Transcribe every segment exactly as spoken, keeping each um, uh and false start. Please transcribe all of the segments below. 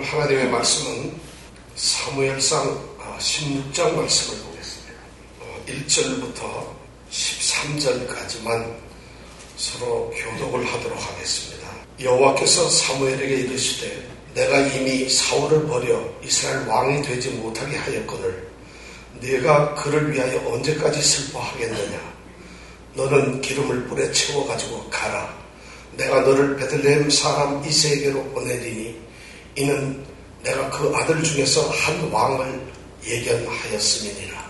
하나님의 말씀은 사무엘상 십육 장 말씀을 보겠습니다. 일 절부터 십삼 절까지만 서로 교독을 하도록 하겠습니다. 여호와께서 사무엘에게 이르시되 내가 이미 사울을 버려 이스라엘 왕이 되지 못하게 하였거늘 네가 그를 위하여 언제까지 슬퍼하겠느냐. 너는 기름을 뿔에 채워가지고 가라. 내가 너를 베들레헴 사람 이새에게로 보내리니 이는 내가 그 아들 중에서 한 왕을 예견하였음이니라.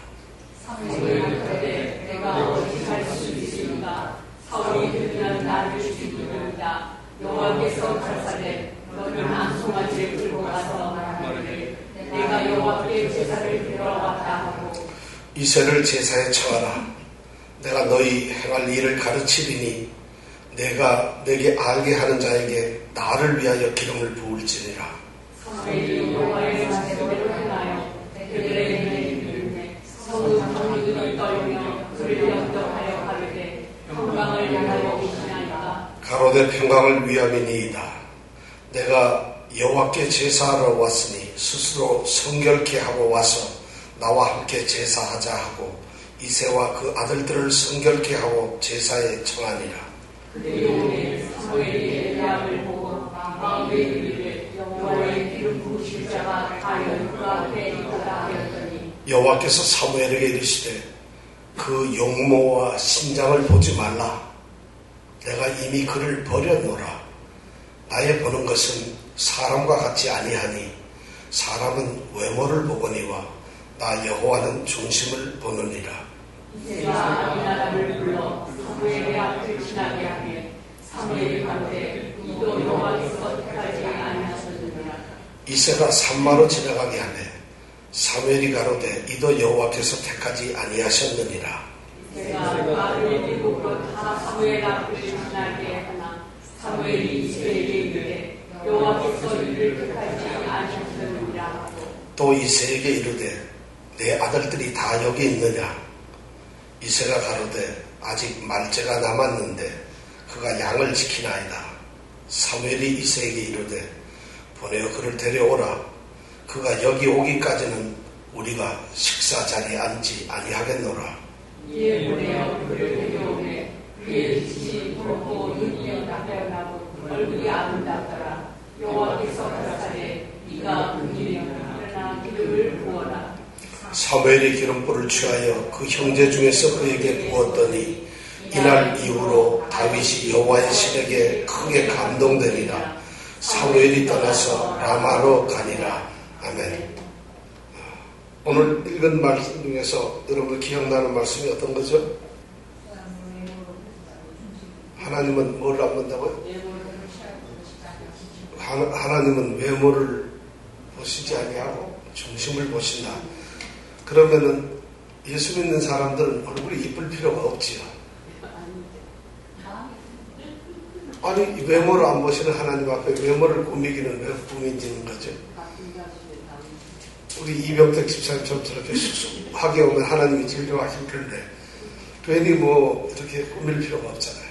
사무엘한테 내가 어찌 할 수 있으리까. 사울이 들으면 나를 죽이리로다. 여호와께서 가라사대 너는 암송아지를 끌고 가서 말하되 내가 여호와께 제사를 드리러 왔다 하고 이새를 제사에 처하라. 내가 너희 행할 일을 가르치리니 내가 내게 알게 하는 자에게 나를 위하여 기름을 부을지니라. 사무엘이 여호와의 말씀대로 행하여 베들레헴에 이르매 서울 장로들이 떨며 그를 영접하여 가르되 평강을 향하여 오시나이다. 가로되 평강을 위함이니이다. 내가 여호와께 제사하러 왔으니 스스로 성결케 하고 와서 나와 함께 제사하자 하고 이새와 그 아들들을 성결케 하고 제사에 청하니라. 그때 사무엘이 엘리야를 보고 마음에 이르되 여호와의 기름 부으실 자가 과연 그 앞에 있다 하였더니 여호와께서 사무엘에게 이르시되 그 용모와 신장을 보지 말라. 내가 이미 그를 버렸노라. 나의 보는 것은 사람과 같지 아니하니 사람은 외모를 보거니와 나 여호와는 중심을 보느니라. 이새가 아비나답을 불러 사무엘의 앞을 지나게 하되 사무엘이 가로되 이도 여호와께서 택하지 아니하셨느니라. 이새가 산마로 지나가게 하되 사무엘이 가로되 이도 여호와께서 택하지 아니하셨느니라. 이새가 말을 일곱으로 다 사무엘 앞을 지나게 하나 사무엘이 이새에게 이르되 여호와께서 이를 택하지 아니하셨느니라 하고 또 이새에게 이르되 내 아들들이 다 여기 있느냐. 이새가 가로되 아직 말째가 남았는데 그가 양을 지키나이다. 사무엘이 이새에게 이르되 보내어 그를 데려오라. 그가 여기 오기까지는 우리가 식사 자리에 앉지 아니하겠노라. 이에 보내어 그를 데려오매 그의 빛이 붉고 눈이 나타나고 얼굴이 아름답더라. 여호와께서 가라사대 네가 그일이나 그러나 기름을 부어라. 사무엘이 기름불을 취하여 그 형제 중에서 그에게 부었더니 이날 이후로 다윗이 여호와의 신에게 크게 감동되니라. 사무엘이 떠나서 라마로 가니라. 아멘. 오늘 읽은 말씀 중에서 여러분 기억나는 말씀이 어떤 거죠? 하나님은 뭘 안 본다고요? 하나님은 외모를 보시지 아니하고 중심을 보신다. 그러면은 예수 믿는 사람들은 얼굴이 이쁠 필요가 없지요. 아니 외모를 안 보시는 하나님 앞에 외모를 꾸미기는 왜 꾸미지는 거죠? 우리 이병택 집사님처럼 저렇게 쑥쑥하게 오면 하나님이 진료하실 텐데 괜히 뭐 이렇게 꾸밀 필요가 없잖아요.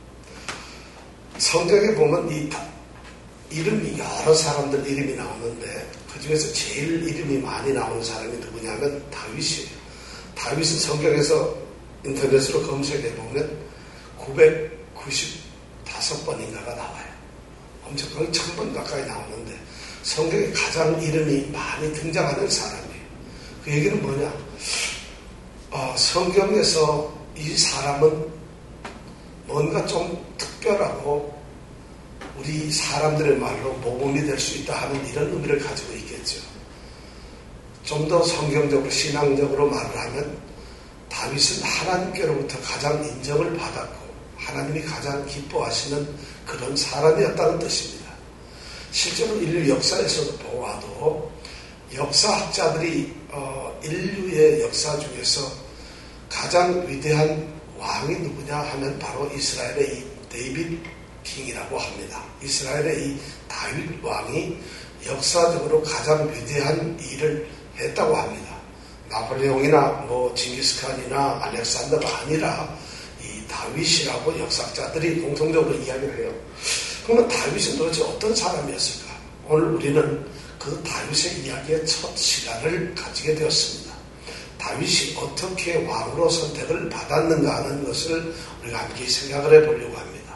성경에 보면 이 이름이 여러 사람들 이름이 나오는데 그 중에서 제일 이름이 많이 나오는 사람이 누구냐면 다윗이에요. 다윗은 성경에서 인터넷으로 검색해 보면 구백구십오 번인가가 나와요. 엄청 거의 천 번 가까이 나오는데 성경에 가장 이름이 많이 등장하는 사람이에요. 그 얘기는 뭐냐? 어, 성경에서 이 사람은 뭔가 좀 특별하고 우리 사람들의 말로 모범이 될 수 있다 하는 이런 의미를 가지고 있겠죠. 좀 더 성경적으로 신앙적으로 말을 하면 다윗은 하나님께로부터 가장 인정을 받았고 하나님이 가장 기뻐하시는 그런 사람이었다는 뜻입니다. 실제로 인류 역사에서 보아도 역사학자들이 어, 인류의 역사 중에서 가장 위대한 왕이 누구냐 하면 바로 이스라엘의 이 데이빗 킹이라고 합니다. 이스라엘의 이 다윗 왕이 역사적으로 가장 위대한 일을 했다고 합니다. 나폴레옹이나 뭐 징기스칸이나 알렉산더가 아니라 이 다윗이라고 역사학자들이 공통적으로 이야기를 해요. 그러면 다윗은 도대체 어떤 사람이었을까? 오늘 우리는 그 다윗의 이야기의 첫 시간을 가지게 되었습니다. 다윗이 어떻게 왕으로 선택을 받았는가 하는 것을 우리가 함께 생각을 해보려고 합니다.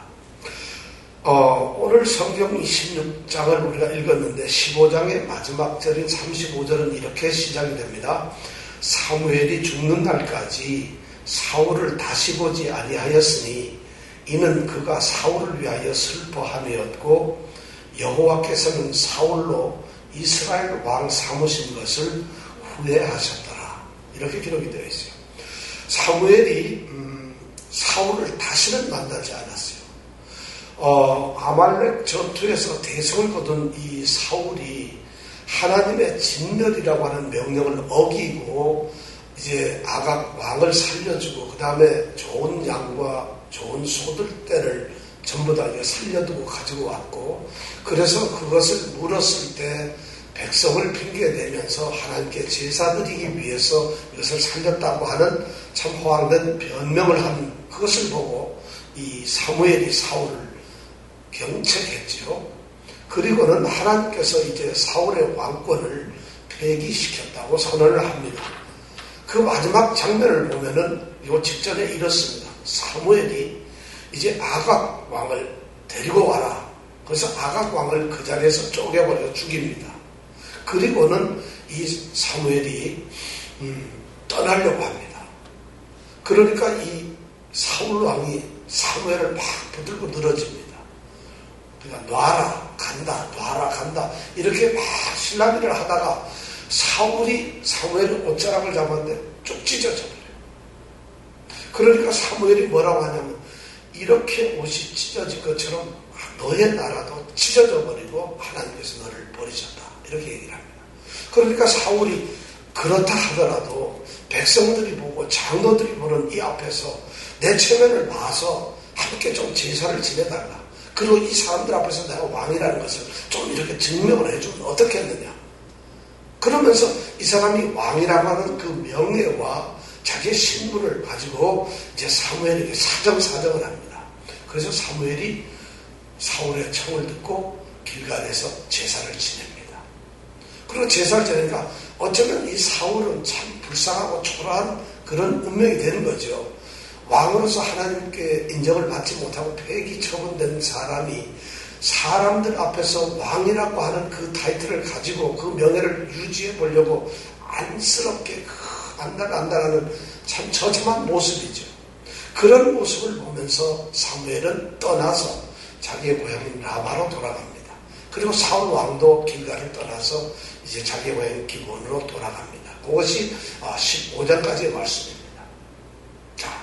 어, 오늘 성경 이십육 장을 우리가 읽었는데 십오 장의 마지막 절인 삼십오 절은 이렇게 시작이 됩니다. 사무엘이 죽는 날까지 사울을 다시 보지 아니하였으니 이는 그가 사울을 위하여 슬퍼함이었고 여호와께서는 사울로 이스라엘 왕 삼으신 것을 후회하셨더라. 이렇게 기록이 되어 있어요. 사무엘이 음, 사울을 다시는 만나지 않았어요. 어, 아말렉 전투에서 대성을 거둔 이 사울이 하나님의 진멸이라고 하는 명령을 어기고 이제 아각 왕을 살려주고 그 다음에 좋은 양과 좋은 소들떼를 전부 다 살려두고 가지고 왔고 그래서 그것을 물었을 때 백성을 핑계대면서 하나님께 제사 드리기 위해서 이것을 살렸다고 하는 참 허황된 변명을 한 그것을 보고 이 사무엘이 사울을 경책했지요. 그리고는 하나님께서 이제 사울의 왕권을 폐기시켰다고 선언을 합니다. 그 마지막 장면을 보면은 요 직전에 이렇습니다. 사무엘이 이제 아각 왕을 데리고 와라. 그래서 아각 왕을 그 자리에서 쪼개버려 죽입니다. 그리고는 이 사무엘이 음, 떠나려고 합니다. 그러니까 이 사울 왕이 사무엘을 막 붙들고 늘어집니다. 그러니까 놔라 간다 놔라 간다 이렇게 막 실랑이를 하다가 사울이 사무엘의 옷자락을 잡았는데 쭉 찢어져 버려요. 그러니까 사무엘이 뭐라고 하냐면 이렇게 옷이 찢어진 것처럼 너의 나라도 찢어져 버리고 하나님께서 너를 버리셨다. 이렇게 얘기를 합니다. 그러니까 사울이 그렇다 하더라도 백성들이 보고 장로들이 보는 이 앞에서 내 체면을 봐서 함께 좀 제사를 지내달라. 그리고 이 사람들 앞에서 내가 왕이라는 것을 좀 이렇게 증명을 해주면 어떻겠느냐. 그러면서 이 사람이 왕이라고 하는 그 명예와 자기의 신분을 가지고 이제 사무엘에게 사정사정을 합니다. 그래서 사무엘이 사울의 청을 듣고 길갈에서 제사를 지냅니다. 그리고 제사를 지내니까 어쩌면 이 사울은 참 불쌍하고 초라한 그런 운명이 되는 거죠. 왕으로서 하나님께 인정을 받지 못하고 폐기 처분된 사람이 사람들 앞에서 왕이라고 하는 그 타이틀을 가지고 그 명예를 유지해 보려고 안쓰럽게 안달안달하는 참 처참한 모습이죠. 그런 모습을 보면서 사무엘은 떠나서 자기의 고향인 라마로 돌아갑니다. 그리고 사울 왕도 길갈을 떠나서 이제 자기의 고향인 기브온으로 돌아갑니다. 그것이 십오 장까지의 말씀입니다. 자,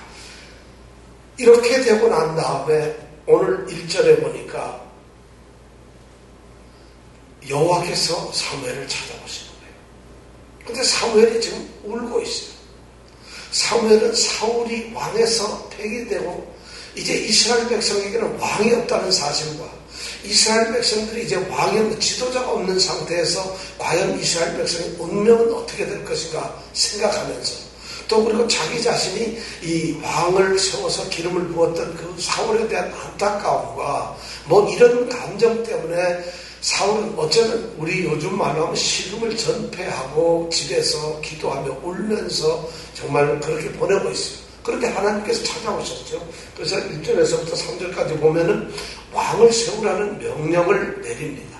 이렇게 되고 난 다음에 오늘 일 절에 보니까 여호와께서 사무엘을 찾아오시는 거예요. 근데 사무엘이 지금 울고 있어요. 사무엘은 사울이 왕에서 폐기되고 이제 이스라엘 백성에게는 왕이 없다는 사실과 이스라엘 백성들이 이제 왕이 없는 지도자가 없는 상태에서 과연 이스라엘 백성의 운명은 어떻게 될 것인가 생각하면서 또 그리고 자기 자신이 이 왕을 세워서 기름을 부었던 그 사울에 대한 안타까움과 뭐 이런 감정 때문에 사울은 어쩌면 우리 요즘 말로 하면 식음을 전폐하고 집에서 기도하며 울면서 정말 그렇게 보내고 있어요. 그런데 하나님께서 찾아오셨죠. 그래서 일 절에서부터 삼 절까지 보면은 왕을 세우라는 명령을 내립니다.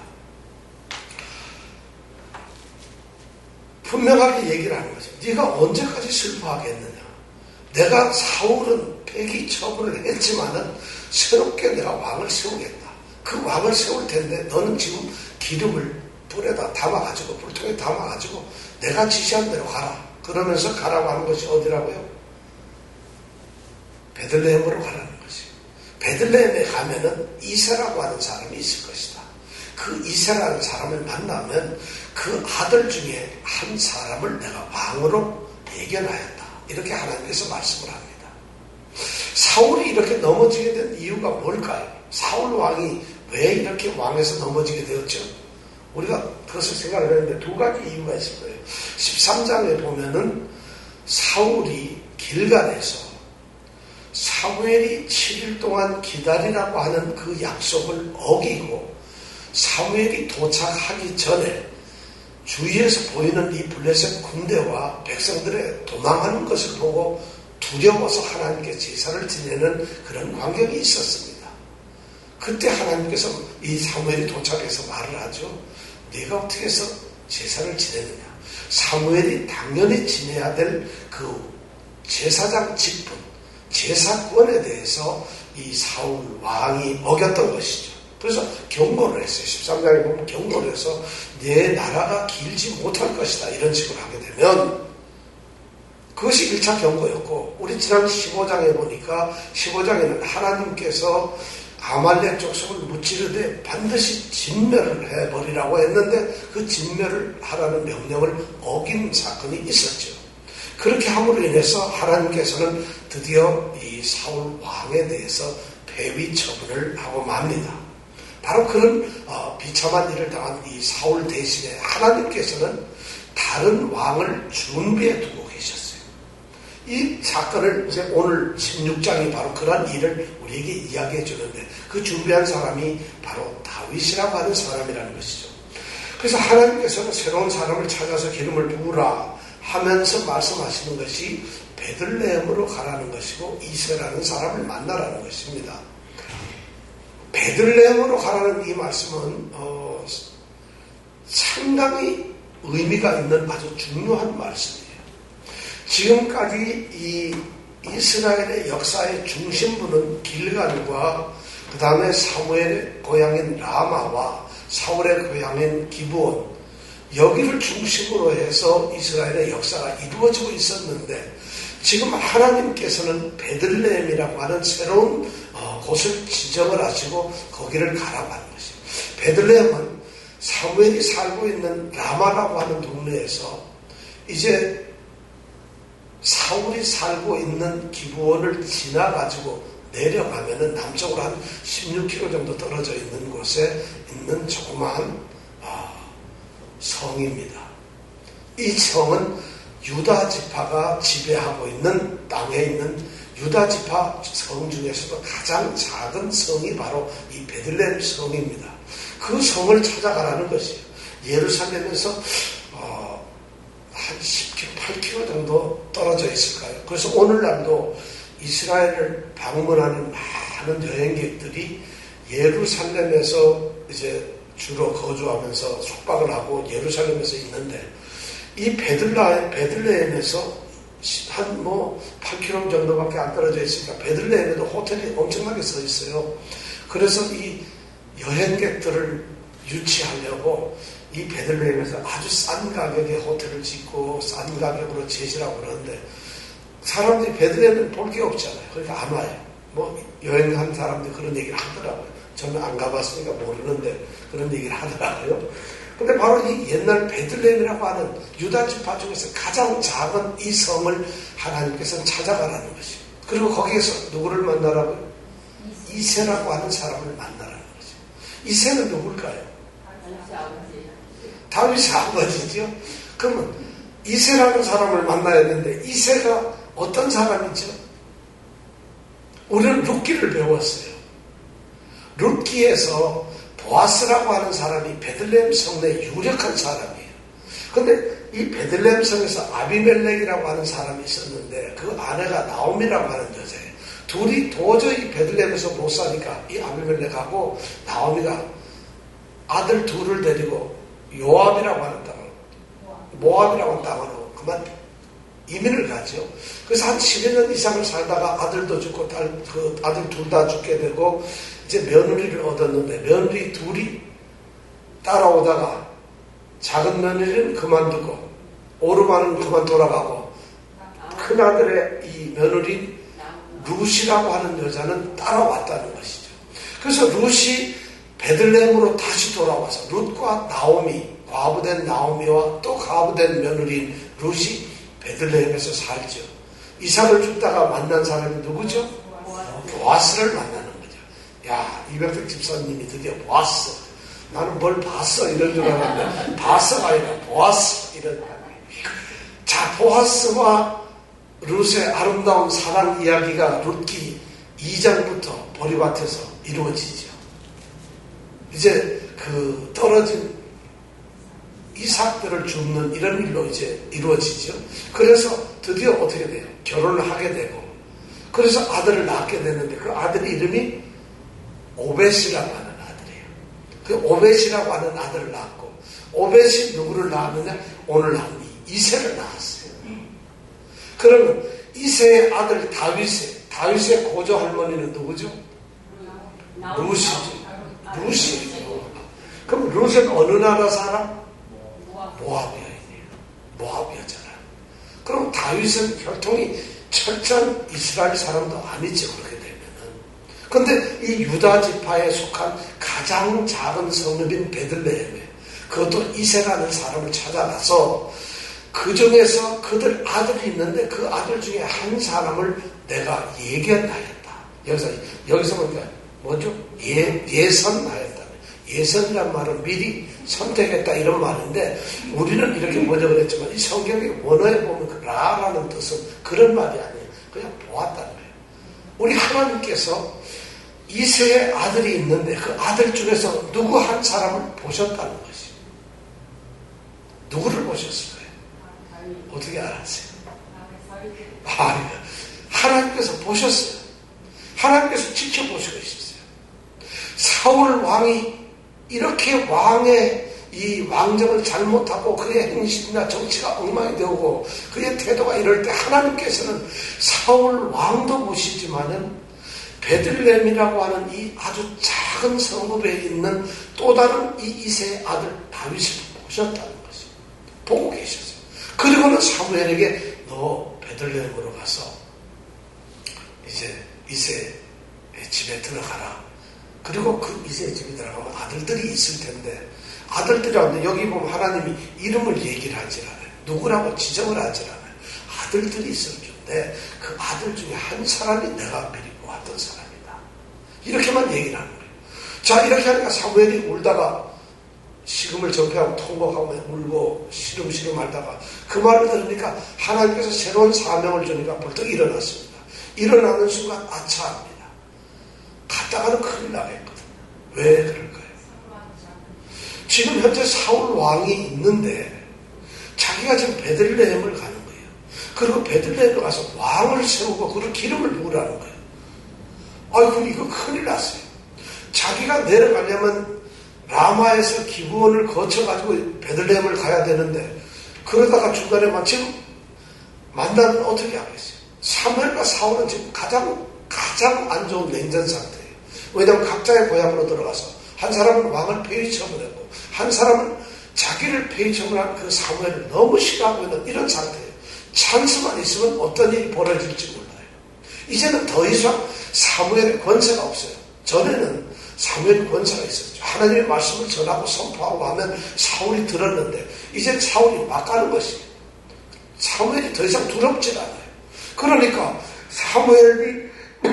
분명하게 얘기를 하는 거죠. 네가 언제까지 슬퍼하겠느냐. 내가 사울은 폐기 처분을 했지만은 새롭게 내가 왕을 세우겠다. 그 왕을 세울 텐데 너는 지금 기름을 불에다 담아가지고 불통에 담아가지고 내가 지시한 대로 가라. 그러면서 가라고 하는 것이 어디라고요? 베들레헴으로 가라는 것이에요. 베들레헴에 가면은 이세라고 하는 사람이 있을 것이다. 그 이세라는 사람을 만나면 그 아들 중에 한 사람을 내가 왕으로 예견하였다. 이렇게 하나님께서 말씀을 합니다. 사울이 이렇게 넘어지게 된 이유가 뭘까요? 사울 왕이 왜 이렇게 왕에서 넘어지게 되었죠? 우리가 그것을 생각을 했는데 두 가지 이유가 있을 거예요. 십삼 장에 보면은 사울이 길갈에서 사무엘이 칠 일 동안 기다리라고 하는 그 약속을 어기고 사무엘이 도착하기 전에 주위에서 보이는 이 블레셋 군대와 백성들의 도망하는 것을 보고 두려워서 하나님께 제사를 지내는 그런 환경이 있었습니다. 그때 하나님께서 이 사무엘이 도착해서 말을 하죠. 네가 어떻게 해서 제사를 지내느냐. 사무엘이 당연히 지내야 될 그 제사장 직분, 제사권에 대해서 이 사울 왕이 어겼던 것이죠. 그래서 경고를 했어요. 십삼 장에 보면 경고를 해서 내 나라가 길지 못할 것이다. 이런 식으로 하게 되면 그것이 일 차 경고였고, 우리 지난 십오 장에 보니까 십오 장에는 하나님께서 아말렉 족속을 무찌르되 반드시 진멸을 해버리라고 했는데 그 진멸을 하라는 명령을 어긴 사건이 있었죠. 그렇게 함으로 인해서 하나님께서는 드디어 이 사울 왕에 대해서 폐위 처분을 하고 맙니다. 바로 그런 어, 비참한 일을 당한 이 사울 대신에 하나님께서는 다른 왕을 준비해 두고 계셨어요. 이 사건을 이제 오늘 십육 장이 바로 그런 일을 우리에게 이야기해 주는데, 그 준비한 사람이 바로 다윗이라고 하는 사람이라는 것이죠. 그래서 하나님께서는 새로운 사람을 찾아서 기름을 부으라 하면서 말씀하시는 것이 베들레헴으로 가라는 것이고 이새라는 사람을 만나라는 것입니다. 베들레헴으로 가라는 이 말씀은 어, 상당히 의미가 있는 아주 중요한 말씀이에요. 지금까지 이 이스라엘의 역사의 중심부는 길갈과 그 다음에 사무엘의 고향인 라마와 사울의 고향인 기브온, 여기를 중심으로 해서 이스라엘의 역사가 이루어지고 있었는데, 지금 하나님께서는 베들레헴이라고 하는 새로운 곳을 지정을 하시고 거기를 가라고 하는 것이에요. 베들레헴은 사무엘이 살고 있는 라마라고 하는 동네에서 이제 사울이 살고 있는 기브온을 지나가지고 내려가면은 남쪽으로 한 십육 킬로미터 정도 떨어져 있는 곳에 있는 조그마한 성입니다. 이 성은 유다 지파가 지배하고 있는 땅에 있는 유다 지파 성 중에서도 가장 작은 성이 바로 이 베들레헴 성입니다. 그 성을 찾아가라는 것이에요. 예루살렘에서 어, 한 십 킬로미터, 팔 킬로미터 정도 떨어져 있을까요? 그래서 오늘날도 이스라엘을 방문하는 많은 여행객들이 예루살렘에서 이제 주로 거주하면서 숙박을 하고 예루살렘에서 있는데, 이 베들라, 베들레헴에서 한 뭐 팔 킬로미터 정도밖에 안 떨어져 있으니까 베들레헴에도 호텔이 엄청나게 서 있어요. 그래서 이 여행객들을 유치하려고 이 베들레헴에서 아주 싼 가격에 호텔을 짓고 싼 가격으로 제시라고 그러는데, 사람들이 베들레헴은 볼 게 없잖아요. 그러니까 안 와요. 뭐 여행한 사람들이 그런 얘기를 하더라고요. 저는 안 가봤으니까 모르는데 그런 얘기를 하더라고요. 근데 바로 이 옛날 베들레헴이라고 하는 유다 지파 중에서 가장 작은 이 성을 하나님께서는 찾아가라는 것이에요. 그리고 거기에서 누구를 만나라고요? 이새라고 하는 사람을 만나라는 거죠. 이새는 누굴까요? 다윗의 아버지죠. 그러면 이새라는 사람을 만나야 되는데, 이새가 어떤 사람이죠? 우리는 룻기를 배웠어요. 룻기에서 보아스라고 하는 사람이 베들레헴 성내에 유력한 사람이에요. 그런데 이 베들레헴 성에서 아비멜렉이라고 하는 사람이 있었는데, 그 아내가 나오미라고 하는 여자예요. 둘이 도저히 베들레헴에서 못 사니까 이 아비멜렉하고 나오미가 아들 둘을 데리고 요압이라고 하는 땅으로, 모압이라고 하는 땅으로 그만 이민을 가죠. 그래서 한 십여 년 이상을 살다가 아들도 죽고 딸, 그 아들 둘 다 죽게 되고 이제 며느리를 얻었는데, 며느리 둘이 따라오다가 작은 며느리는 그만두고 오르마는 그만 돌아가고, 큰아들의 이 며느리 룻이라고 하는 여자는 따라왔다는 것이죠. 그래서 룻이 베들레헴으로 다시 돌아와서 룻과 나오미, 과부된 나오미와 또 과부된 며느리인 룻이 베들레헴에서 살죠. 이삭을 줍다가 만난 사람이 누구죠? 보아스를 만나는 거죠. 야, 이백백 집사님이 드디어 보았어. 나는 뭘 봤어 이런 줄 알았는데 봤어가 아니라 보았어 이런. 자, 보아스와 룻의 아름다운 사랑 이야기가 룻기 이 장부터 보리밭에서 이루어지죠. 이제 그 떨어진 이삭들을 줍는 이런 일로 이제 이루어지죠. 그래서 드디어 어떻게 돼요? 결혼을 하게 되고, 그래서 아들을 낳게 되는데 그 아들 이름이 오벳이라고 하는 아들이에요. 그 오벳이라고 하는 아들을 낳았고, 오벳이 누구를 낳았느냐? 오늘 나온 이새를 낳았어요. 그러면 이새의 아들 다윗의 다윗의 고조 할머니는 누구죠? 루시죠. 루시죠. 그럼 루시는 어느 나라 사람? 모압이에요. 모압이었잖아요. 그럼 다윗은 혈통이 철저한 이스라엘 사람도 아니죠. 그렇게 되면은. 근데 이 유다 지파에 속한 가장 작은 성읍인 베들레헴에 그것도 이새라는 사람을 찾아가서 그 중에서 그들 아들이 있는데 그 아들 중에 한 사람을 내가 예견하였다. 여기서, 여기서 보니까 뭐죠? 예, 예선하였다. 예선이란 말은 미리 선택했다 이런 말인데 우리는 이렇게 번역을 했지만 이 성경의 원어에 보면 그 라라는 뜻은 그런 말이 아니에요. 그냥 보았다는 거예요. 우리 하나님께서 이새의 아들이 있는데 그 아들 중에서 누구 한 사람을 보셨다는 것이에요. 누구를 보셨을까요? 어떻게 알았어요? 아, 하나님께서 보셨어요. 하나님께서 지켜보시고 있었어요. 사울 왕이 이렇게 왕의 이 왕정을 잘못하고 그의 행실이나 정치가 엉망이 되고 그의 태도가 이럴 때 하나님께서는 사울 왕도 보시지만은 베들레헴이라고 하는 이 아주 작은 성읍에 있는 또 다른 이 이새의 아들 다윗을 보셨다는 것이에요. 보고 계셨어요. 그리고는 사무엘에게 너 베들레헴으로 가서 이제 이새의 집에 들어가라. 그리고 그 이새의 집에 들어가면 아들들이 있을 텐데 아들들이라는데 여기 보면 하나님이 이름을 얘기를 하질 않아요. 누구라고 지정을 하질 않아요. 아들들이 있을 텐데 그 아들 중에 한 사람이 내가 미리 보았던 사람이다. 이렇게만 얘기를 하는 거예요. 자, 이렇게 하니까 사무엘이 울다가 식음을 전폐하고 통곡하고 울고 시름시름 하다가 그 말을 들으니까 하나님께서 새로운 사명을 주니까 벌떡 일어났습니다. 일어나는 순간 아차합니다. 갔다가는 큰일 나겠거든요. 왜 그럴까요? 지금 현재 사울 왕이 있는데 자기가 지금 베들레헴을 가는 거예요. 그리고 베들레헴에 가서 왕을 세우고 그리고 기름을 부으라는 거예요. 아이고 이거 큰일 났어요. 자기가 내려가려면 라마에서 기브온을 거쳐가지고 베들레헴을 가야 되는데 그러다가 중간에 마침 만나면 어떻게 하겠어요? 사무엘과 사울은 지금 가장 가장 안 좋은 냉전 상태예요. 왜냐하면 각자의 고향으로 들어가서 한 사람은 왕을 폐위처분했고 한 사람은 자기를 폐위처분한 그 사무엘을 너무 싫어하고 있는 이런 상태예요. 찬스만 있으면 어떤 일이 벌어질지 몰라요. 이제는 더 이상 사무엘의 권세가 없어요. 전에는 사무엘 권세가 있었죠. 하나님의 말씀을 전하고 선포하고 하면 사울이 들었는데 이제 사울이 막 가는 것이에요. 사무엘이 더 이상 두렵질 않아요. 그러니까 사무엘이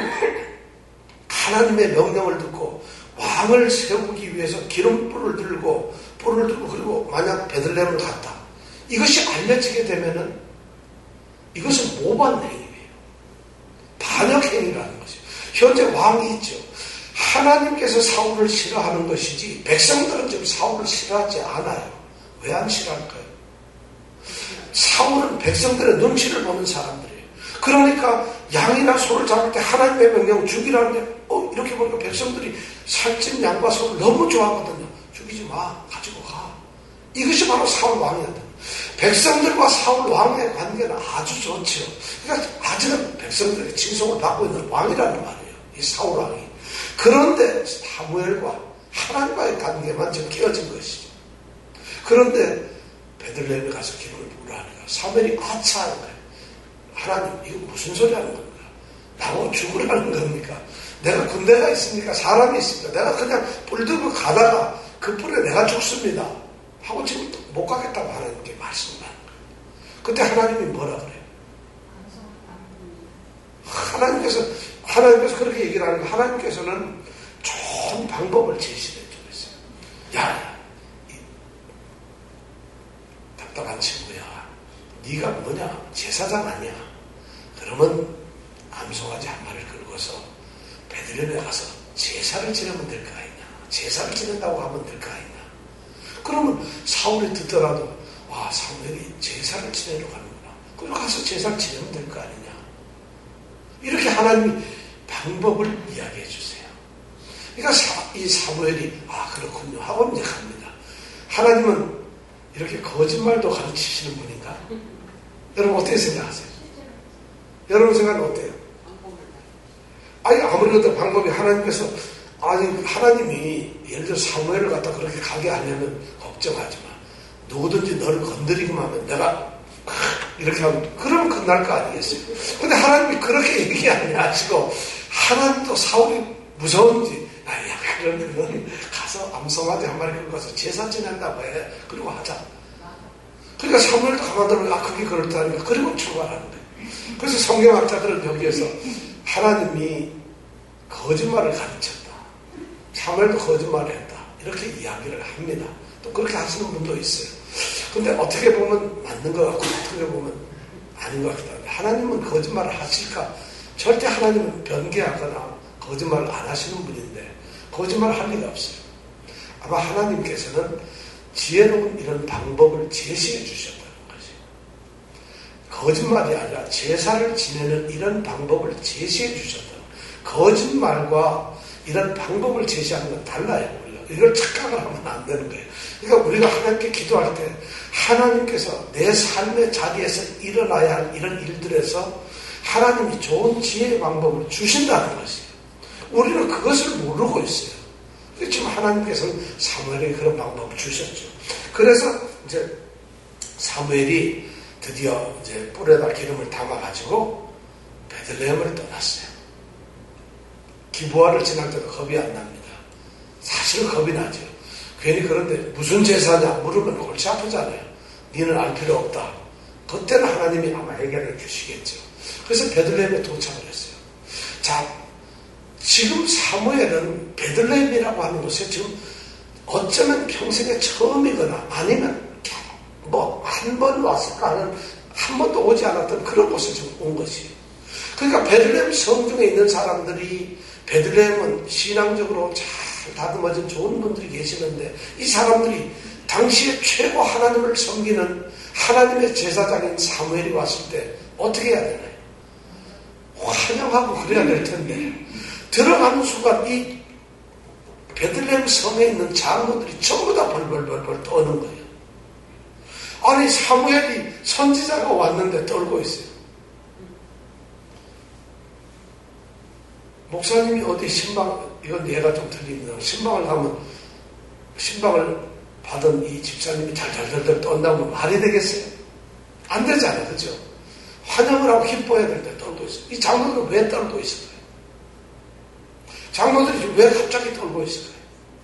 하나님의 명령을 듣고 왕을 세우기 위해서 기름불을 들고 불을 들고 그리고 만약 베들레헴을 갔다. 이것이 알려지게 되면은 이것은 모반 행위예요. 반역 행위라는 것이죠. 현재 왕이 있죠. 하나님께서 사울을 싫어하는 것이지 백성들은 지금 사울을 싫어하지 않아요. 왜 안 싫어할까요? 사울은 백성들의 눈치를 보는 사람들이에요. 그러니까 양이나 소를 잡을 때 하나님의 명령 죽이라는데 어 이렇게 보니까 백성들이 살찐 양과 소를 너무 좋아하거든요. 죽이지 마. 가지고 가. 이것이 바로 사울 왕이었다. 백성들과 사울 왕의 관계는 아주 좋죠. 그러니까 아직은 백성들의 칭송을 받고 있는 왕이라는 말이에요. 이 사울 왕이. 그런데 사무엘과 하나님과의 관계만 지금 깨어진 것이죠. 그런데 베들레헴에 가서 기름을 부으라 하니까 사무엘이 아차하는 거예요. 하나님 이거 무슨 소리 하는 겁니까? 나보고 죽으라는 겁니까? 내가 군대가 있습니까? 사람이 있습니까? 내가 그냥 불 들고 가다가 그 불에 내가 죽습니다. 하고 지금 못 가겠다고 하나님께 말씀을 하는 거예요. 그때 하나님이 뭐라 그래요? 하나님께서 하나님께서 그렇게 얘기를 하니까 하나님께서는 좋은 방법을 제시해 주셨어요. 야, 이 답답한 친구야. 네가 뭐냐? 제사장 아니야. 그러면 암송아지 한 마리를 끌고서 베들레헴에 가서 제사를 지내면 될 거 아니냐. 제사를 지낸다고 하면 될 거 아니냐. 그러면 사울이 듣더라도 와, 사무엘이 제사를 지내러 가는구나. 그럼 가서 제사를 지내면 될 거 아니냐. 이렇게 하나님이 방법을 이야기해 주세요. 그러니까 사, 이 사무엘이 아 그렇군요 하고 이제 갑니다. 하나님은 이렇게 거짓말도 가르치시는 분인가? 여러분 어떻게 생각하세요? 여러분 생각은 어때요? 아니 아무래도 방법이 하나님께서 아니 하나님이 예를 들어 사무엘을 갖다 그렇게 가게 하려면 걱정하지 마. 누구든지 너를 건드리기만 하면 내가 이렇게 하면 그러면 끝날 거 아니겠어요? 근데 하나님이 그렇게 얘기 안 하시고 하나님도 사울이 무서운지 아야 그러면 가서 암송아지 한 마리 끌고 가서 제사 지낸다고 해. 그리고 하자. 그러니까 사무엘도 가만두면 아 그게 그렇다니까 그리고 출발하는 거예요. 그래서 성경학자들은 여기에서 하나님이 거짓말을 가르쳤다. 사무엘도 거짓말을 했다. 이렇게 이야기를 합니다. 또 그렇게 하시는 분도 있어요. 근데 어떻게 보면 맞는 것 같고 어떻게 보면 아닌 것 같기도 한데 하나님은 거짓말을 하실까? 절대 하나님은 변개하거나 거짓말을 안 하시는 분인데 거짓말을 할 리가 없어요. 아마 하나님께서는 지혜로운 이런 방법을 제시해 주셨다는 것이에요. 거짓말이 아니라 제사를 지내는 이런 방법을 제시해 주셨다. 거짓말과 이런 방법을 제시하는 건 달라요. 우리가 이걸 착각을 하면 안 되는 거예요. 그러니까 우리가 하나님께 기도할 때 하나님께서 내 삶의 자리에서 일어나야 할 이런 일들에서 하나님이 좋은 지혜의 방법을 주신다는 것이에요. 우리는 그것을 모르고 있어요. 지금 하나님께서는 사무엘에게 그런 방법을 주셨죠. 그래서 이제 사무엘이 드디어 이제 뿔에다 기름을 담아가지고 베들레헴을 떠났어요. 기브아를 지날 때도 겁이 안 납니다. 사실은 겁이 나죠. 괜히 그런데 무슨 제사냐 물으면 골치 아프잖아요. 니는 알 필요 없다. 그때는 하나님이 아마 해결해 주시겠죠. 그래서 베들레헴에 도착을 했어요. 자, 지금 사무엘은 베들레헴이라고 하는 곳에 지금 어쩌면 평생에 처음이거나 아니면 뭐 한 번 왔을까 하는 한 번도 오지 않았던 그런 곳에 지금 온 것이에요. 그러니까 베들레헴 성중에 있는 사람들이 베들레헴은 신앙적으로 잘 다듬어진 좋은 분들이 계시는데 이 사람들이 당시에 최고 하나님을 섬기는 하나님의 제사장인 사무엘이 왔을 때 어떻게 해야 되나요? 환영하고 그래야 될 텐데 들어가는 순간 이 베들레헴 성에 있는 장로들이 전부 다 벌벌벌벌 떠는 거예요. 아니 사무엘이 선지자가 왔는데 떨고 있어요. 목사님이 어디 신방, 이건 얘가 좀 틀립니다. 신방을 가면 신방을 받은 이 집사님이 잘잘잘잘 떤다면 말이 되겠어요? 안 되잖아요. 그죠? 환영을 하고 기뻐해야 될 때 떨고 있어요. 이 장로들은 왜 떨고 있을까요? 장로들이 왜 갑자기 떨고 있을까요?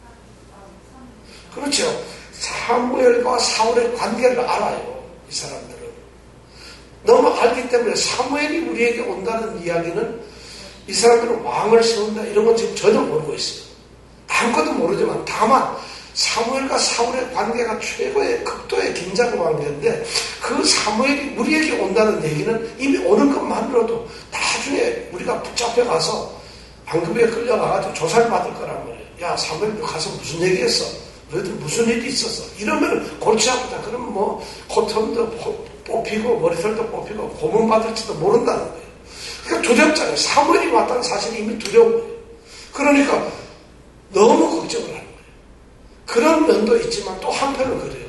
그렇죠. 사무엘과 사울의 관계를 알아요. 이 사람들은. 너무 알기 때문에 사무엘이 우리에게 온다는 이야기는 이 사람들은 왕을 세운다 이런 건 지금 전혀 모르고 있어요. 아무것도 모르지만 다만 사무엘과 사울의 관계가 최고의 극도의 긴장 관계인데 그 사무엘이 우리에게 온다는 얘기는 이미 오는 것만으로도 나중에 우리가 붙잡혀가서 방금에 끌려가가지고 조사를 받을 거란 말이에요. 야 사무엘 가서 무슨 얘기했어? 너희들 무슨 일이 있었어? 이러면 골치 아프다. 그러면 뭐 코털도 뽑히고 머리털도 뽑히고 고문 받을지도 모른다는 거예요. 그러니까 두렵잖아요. 사무엘이 왔다는 사실이 이미 두려운 거예요. 그러니까 너무 걱정을 하는 거예요. 그런 면도 있지만 또 한편은 그래요.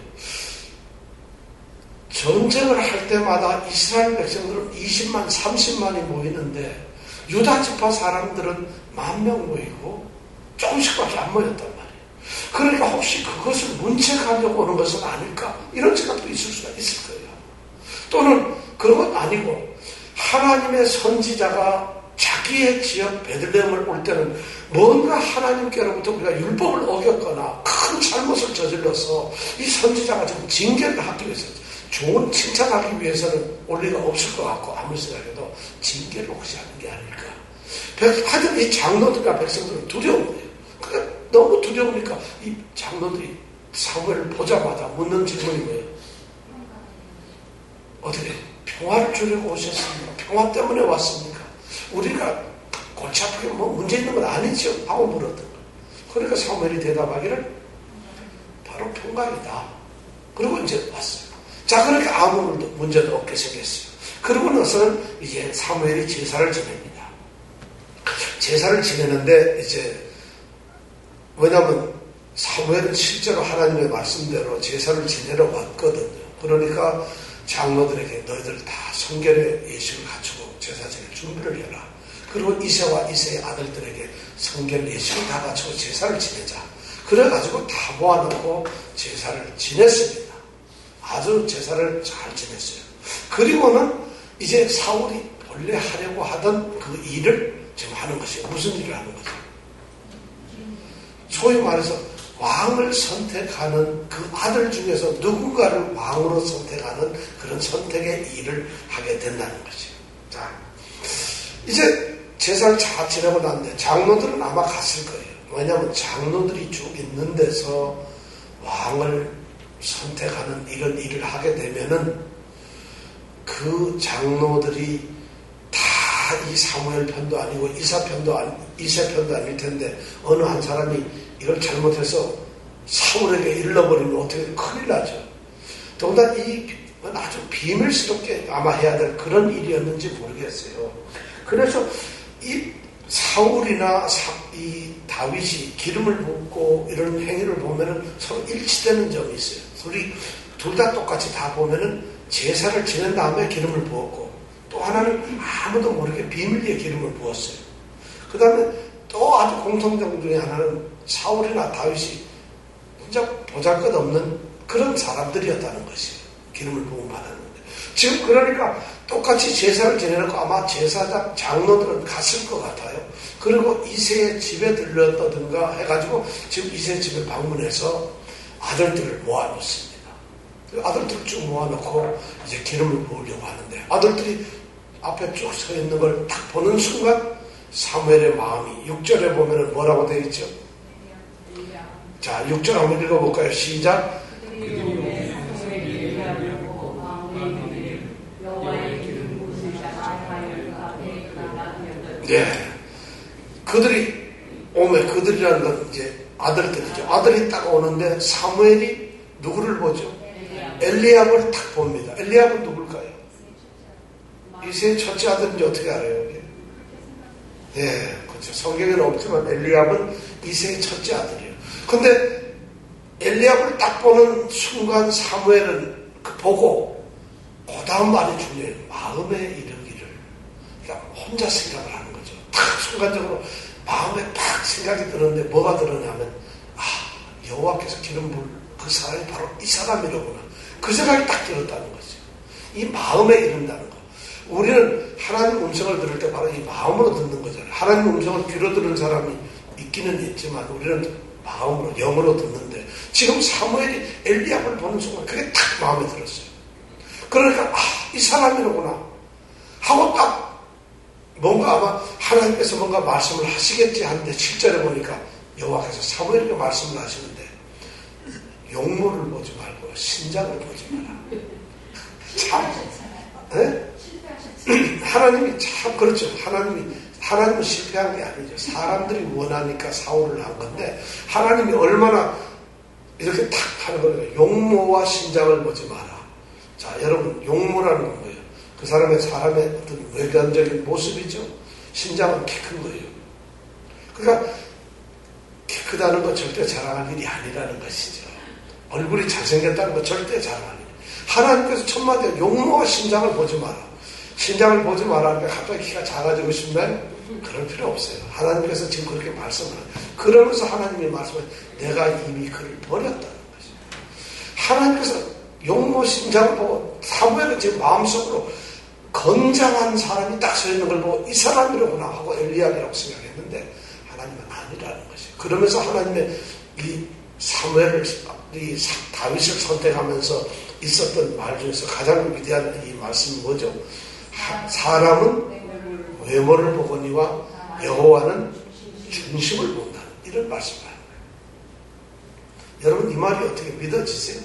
전쟁을 할 때마다 이스라엘 백성들은 이십만, 삼십만이 모이는데 유다 지파 사람들은 만 명 모이고 조금씩밖에 안 모였단 말이에요. 그러니까 혹시 그것을 문책하려고 오는 것은 아닐까? 이런 생각도 있을 수가 있을 거예요. 또는 그런 건 아니고 하나님의 선지자가 자기의 지역 베들레헴을 올 때는 뭔가 하나님께로부터 우리가 율법을 어겼거나 큰 잘못을 저질러서 이 선지자가 지금 징계를 하기 위해서 좋은 칭찬하기 위해서는 올 리가 없을 것 같고 아무리 생각해도 징계를 혹시 하는 게 아닐까. 하여튼 이 장로들과 백성들은 두려운 거예요. 그러니까 너무 두려우니까 이 장로들이 사무엘을 보자마자 묻는 질문이 뭐예요? 어떻게 평화를 주려고 오셨습니까? 평화 때문에 왔습니까? 우리가 골치 아프게 뭐 문제 있는 건 아니죠 하고 물었던 거예요. 그러니까 사무엘이 대답하기를 바로 통과이다. 그리고 이제 왔어요. 자, 그렇게 아무 문제도 없게 생겼어요. 그러고 나서는 이제 사무엘이 제사를 지냅니다. 제사를 지내는데 이제 왜냐하면 사무엘은 실제로 하나님의 말씀대로 제사를 지내러 왔거든요. 그러니까 장로들에게 너희들 다 성결의 예식을 갖추고 제사 지낼 준비를 해라. 그리고 이세와 이세의 아들들에게 성결 예식을 다 갖추고 제사를 지내자. 그래가지고 다 모아놓고 제사를 지냈습니다. 아주 제사를 잘 지냈어요. 그리고는 이제 사울이 본래 하려고 하던 그 일을 지금 하는 것이에요. 무슨 일을 하는 거죠? 소위 말해서 왕을 선택하는 그 아들 중에서 누군가를 왕으로 선택하는 그런 선택의 일을 하게 된다는 것이에요. 자, 이제 제사를 잘 지내고 났는데 장로들은 아마 갔을 거예요. 왜냐하면 장로들이 쭉 있는 데서 왕을 선택하는 이런 일을 하게 되면은 그 장로들이 다 이 사무엘 편도 아니고 이사 편도 아니, 이세 편도 아닐 텐데 어느 한 사람이 이걸 잘못해서 사울에게 일러버리면 어떻게 큰일 나죠. 더군다나 이건 아주 비밀스럽게 아마 해야 될 그런 일이었는지 모르겠어요. 그래서 이 사울이나 사, 이 다윗이 기름을 붓고 이런 행위를 보면은 서로 일치되는 점이 있어요. 둘이 둘 다 똑같이 다 보면은 제사를 지낸 다음에 기름을 부었고 또 하나는 아무도 모르게 비밀리에 기름을 부었어요. 그 다음에 또 아주 공통점 중에 하나는 사울이나 다윗이 진짜 보잘것없는 그런 사람들이었다는 것이에요. 기름을 부음 받았는데 지금 그러니까 똑같이 제사를 지내놓고 아마 제사장 장로들은 갔을 것 같아요. 그리고 이세의 집에 들렀다든가 해가지고 지금 이세 집에 방문해서 아들들을 모아놓습니다. 아들들을 쭉 모아놓고 이제 기름을 부으려고 하는데 아들들이 앞에 쭉 서 있는 걸 딱 보는 순간 사무엘의 마음이 육 절에 보면은 뭐라고 되어 있죠? 자, 육 절 한번 읽어볼까요? 시작. 네. 그들이 오면 그들이라는 건 이제 아들들이죠. 아들이 딱 오는데 사무엘이 누구를 보죠? 엘리압을 딱 봅니다. 엘리압은 누굴까요? 이세의 첫째 아들인지 어떻게 알아요? 여기? 네, 그렇죠. 성경에는 없지만 엘리압은 이세의 첫째 아들이에요. 근데 엘리압을 딱 보는 순간 사무엘은 그 보고 그 다음 말이 중요해요. 마음에 이르기를. 그러니까 혼자 생각을 하는 거죠. 딱 순간적으로 마음에 딱 생각이 드는데 뭐가 들었냐면 아, 여호와께서 기름 부을 그 사람이 바로 이 사람이로구나. 그 생각이 딱 들었다는 거죠. 이 마음에 이른다는 거. 우리는 하나님 음성을 들을 때 바로 이 마음으로 듣는 거잖아요. 하나님 음성을 귀로 들은 사람이 있기는 있지만 우리는 마음으로, 영으로 듣는데 지금 사무엘이 엘리압을 보는 순간 그게 딱 마음에 들었어요. 그러니까 아, 이 사람이로구나 하고 딱 뭔가 아마 하나님께서 뭔가 말씀을 하시겠지 하는데 실제로 보니까 여호와께서 사무엘에게 말씀을 하시는데 용모를 보지 말고 신장을 보지 마라. 참, 네? 하나님이 참 그렇죠. 하나님이 하나님은 실패한 게 아니죠. 사람들이 원하니까 사울을 한 건데 하나님이 얼마나 이렇게 탁 하는 거예요. 용모와 신장을 보지 마라. 자, 여러분 용모라는 건 뭐예요? 그 사람의 사람의 어떤 외관적인 모습이죠. 신장은 키 큰 거예요. 그러니까 키 크다는 건 절대 자랑할 일이 아니라는 것이죠. 얼굴이 잘생겼다는 건 절대 자랑할 일이. 하나님께서 첫마디에 용모와 신장을 보지 마라. 신장을 보지 말라니까 갑자기 키가 작아지고 싶나요? 그럴 필요 없어요. 하나님께서 지금 그렇게 말씀을 해요. 그러면서 하나님이 말씀을 내가 이미 그를 버렸다는 것이에요. 하나님께서 용모 신장을 보고 사무엘은 지금 마음속으로 건장한 사람이 딱 서 있는 걸 보고 이 사람이로구나 하고 엘리야라고 생각했는데 하나님은 아니라는 것이에요. 그러면서 하나님의 이 사무엘을 이 다윗을 선택하면서 있었던 말 중에서 가장 위대한 이 말씀이 뭐죠? 사람은 외모를 보거니와 여호와는 중심을 본다. 이런 말씀을 하는 거예요. 여러분 이 말이 어떻게 믿어지세요?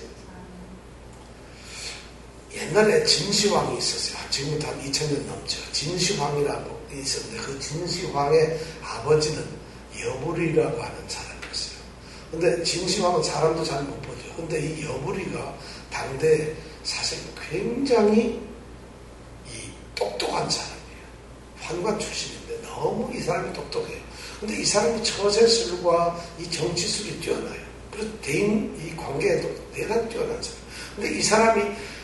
옛날에 진시황이 있었어요. 지금부터 한 이천 년 넘죠. 진시황이라고 있었는데 그 진시황의 아버지는 여불이라고 하는 사람이었어요. 근데 진심하면 사람도 잘 못 보죠. 근데 이 여부리가 당대 사실 굉장히 이 똑똑한 사람이에요. 환관 출신인데 너무 이 사람이 똑똑해요. 근데 이 사람이 처세술과 이 정치술이 뛰어나요. 그래서 대인 이 관계에도 대단히 뛰어난 사람. 근데 이 사람이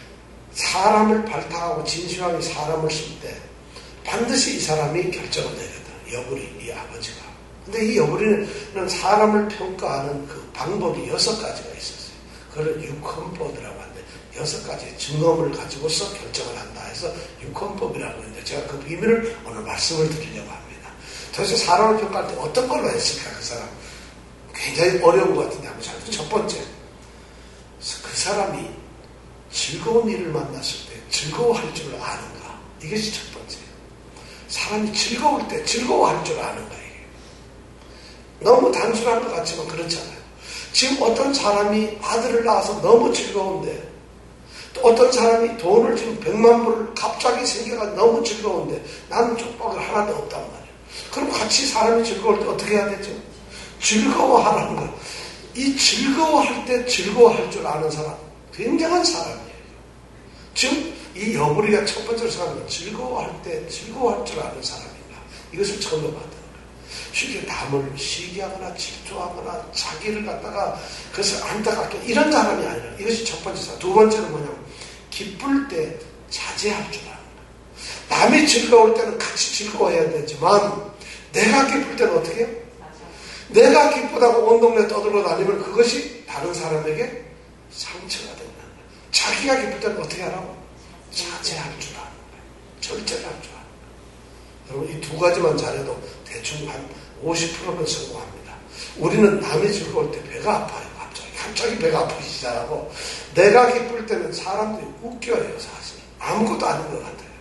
사람을 발탁하고 진시황이 사람을 쓸 때 반드시 이 사람이 결정을 내거든. 여부리, 이 아버지가. 근데 이 여부리는 사람을 평가하는 그 방법이 여섯 가지가 있었어요. 그걸 육헌법이라고 하는데 여섯 가지의 증거를 가지고서 결정을 한다 해서 육헌법이라고 하는데 제가 그 비밀을 오늘 말씀을 드리려고 합니다. 도대체 사람을 평가할 때 어떤 걸로 했을까 그 사람? 굉장히 어려운 것 같은데 한번 잘. 첫 번째, 그 사람이 즐거운 일을 만났을 때 즐거워할 줄 아는가? 이것이 첫 번째예요. 사람이 즐거울 때 즐거워할 줄 아는가? 이게 너무 단순한 것 같지만 그렇잖아요. 지금 어떤 사람이 아들을 낳아서 너무 즐거운데 또 어떤 사람이 돈을 지금 백만 불을 갑자기 생겨가 너무 즐거운데 나는 쪽박을 하나도 없단 말이에요. 그럼 같이 사람이 즐거울 때 어떻게 해야 되죠? 즐거워하라는 거. 이 즐거워할 때 즐거워할 줄 아는 사람, 굉장한 사람이에요. 지금 이 여부리가 첫 번째로 생각하면 즐거워할 때 즐거워할 줄 아는 사람인가. 이것을 처음 받는 거예요. 쉽게 남을 시기하거나 질투하거나 자기를 갖다가 그것을 안타깝게 이런 사람이 아니라 이것이 첫 번째 사람. 두 번째는 뭐냐면 기쁠 때 자제할 줄 아는 거예요. 남이 즐거울 때는 같이 즐거워해야 되지만 내가 기쁠 때는 어떻게 해요? 내가 기쁘다고 온 동네 떠들고 다니면 그것이 다른 사람에게 상처가 된다는 거예요. 자기가 기쁠 때는 어떻게 하라고? 자제할 줄 아는 거예요. 절제할 줄 아는 거예요. 여러분 이 두 가지만 잘해도 대충 한 오십 퍼센트는 성공합니다. 우리는 남이 즐거울 때 배가 아파요. 갑자기 갑자기 배가 아프기 시작하고 내가 기쁠 때는 사람들이 웃겨요. 사실 아무것도 아닌 것 같아요.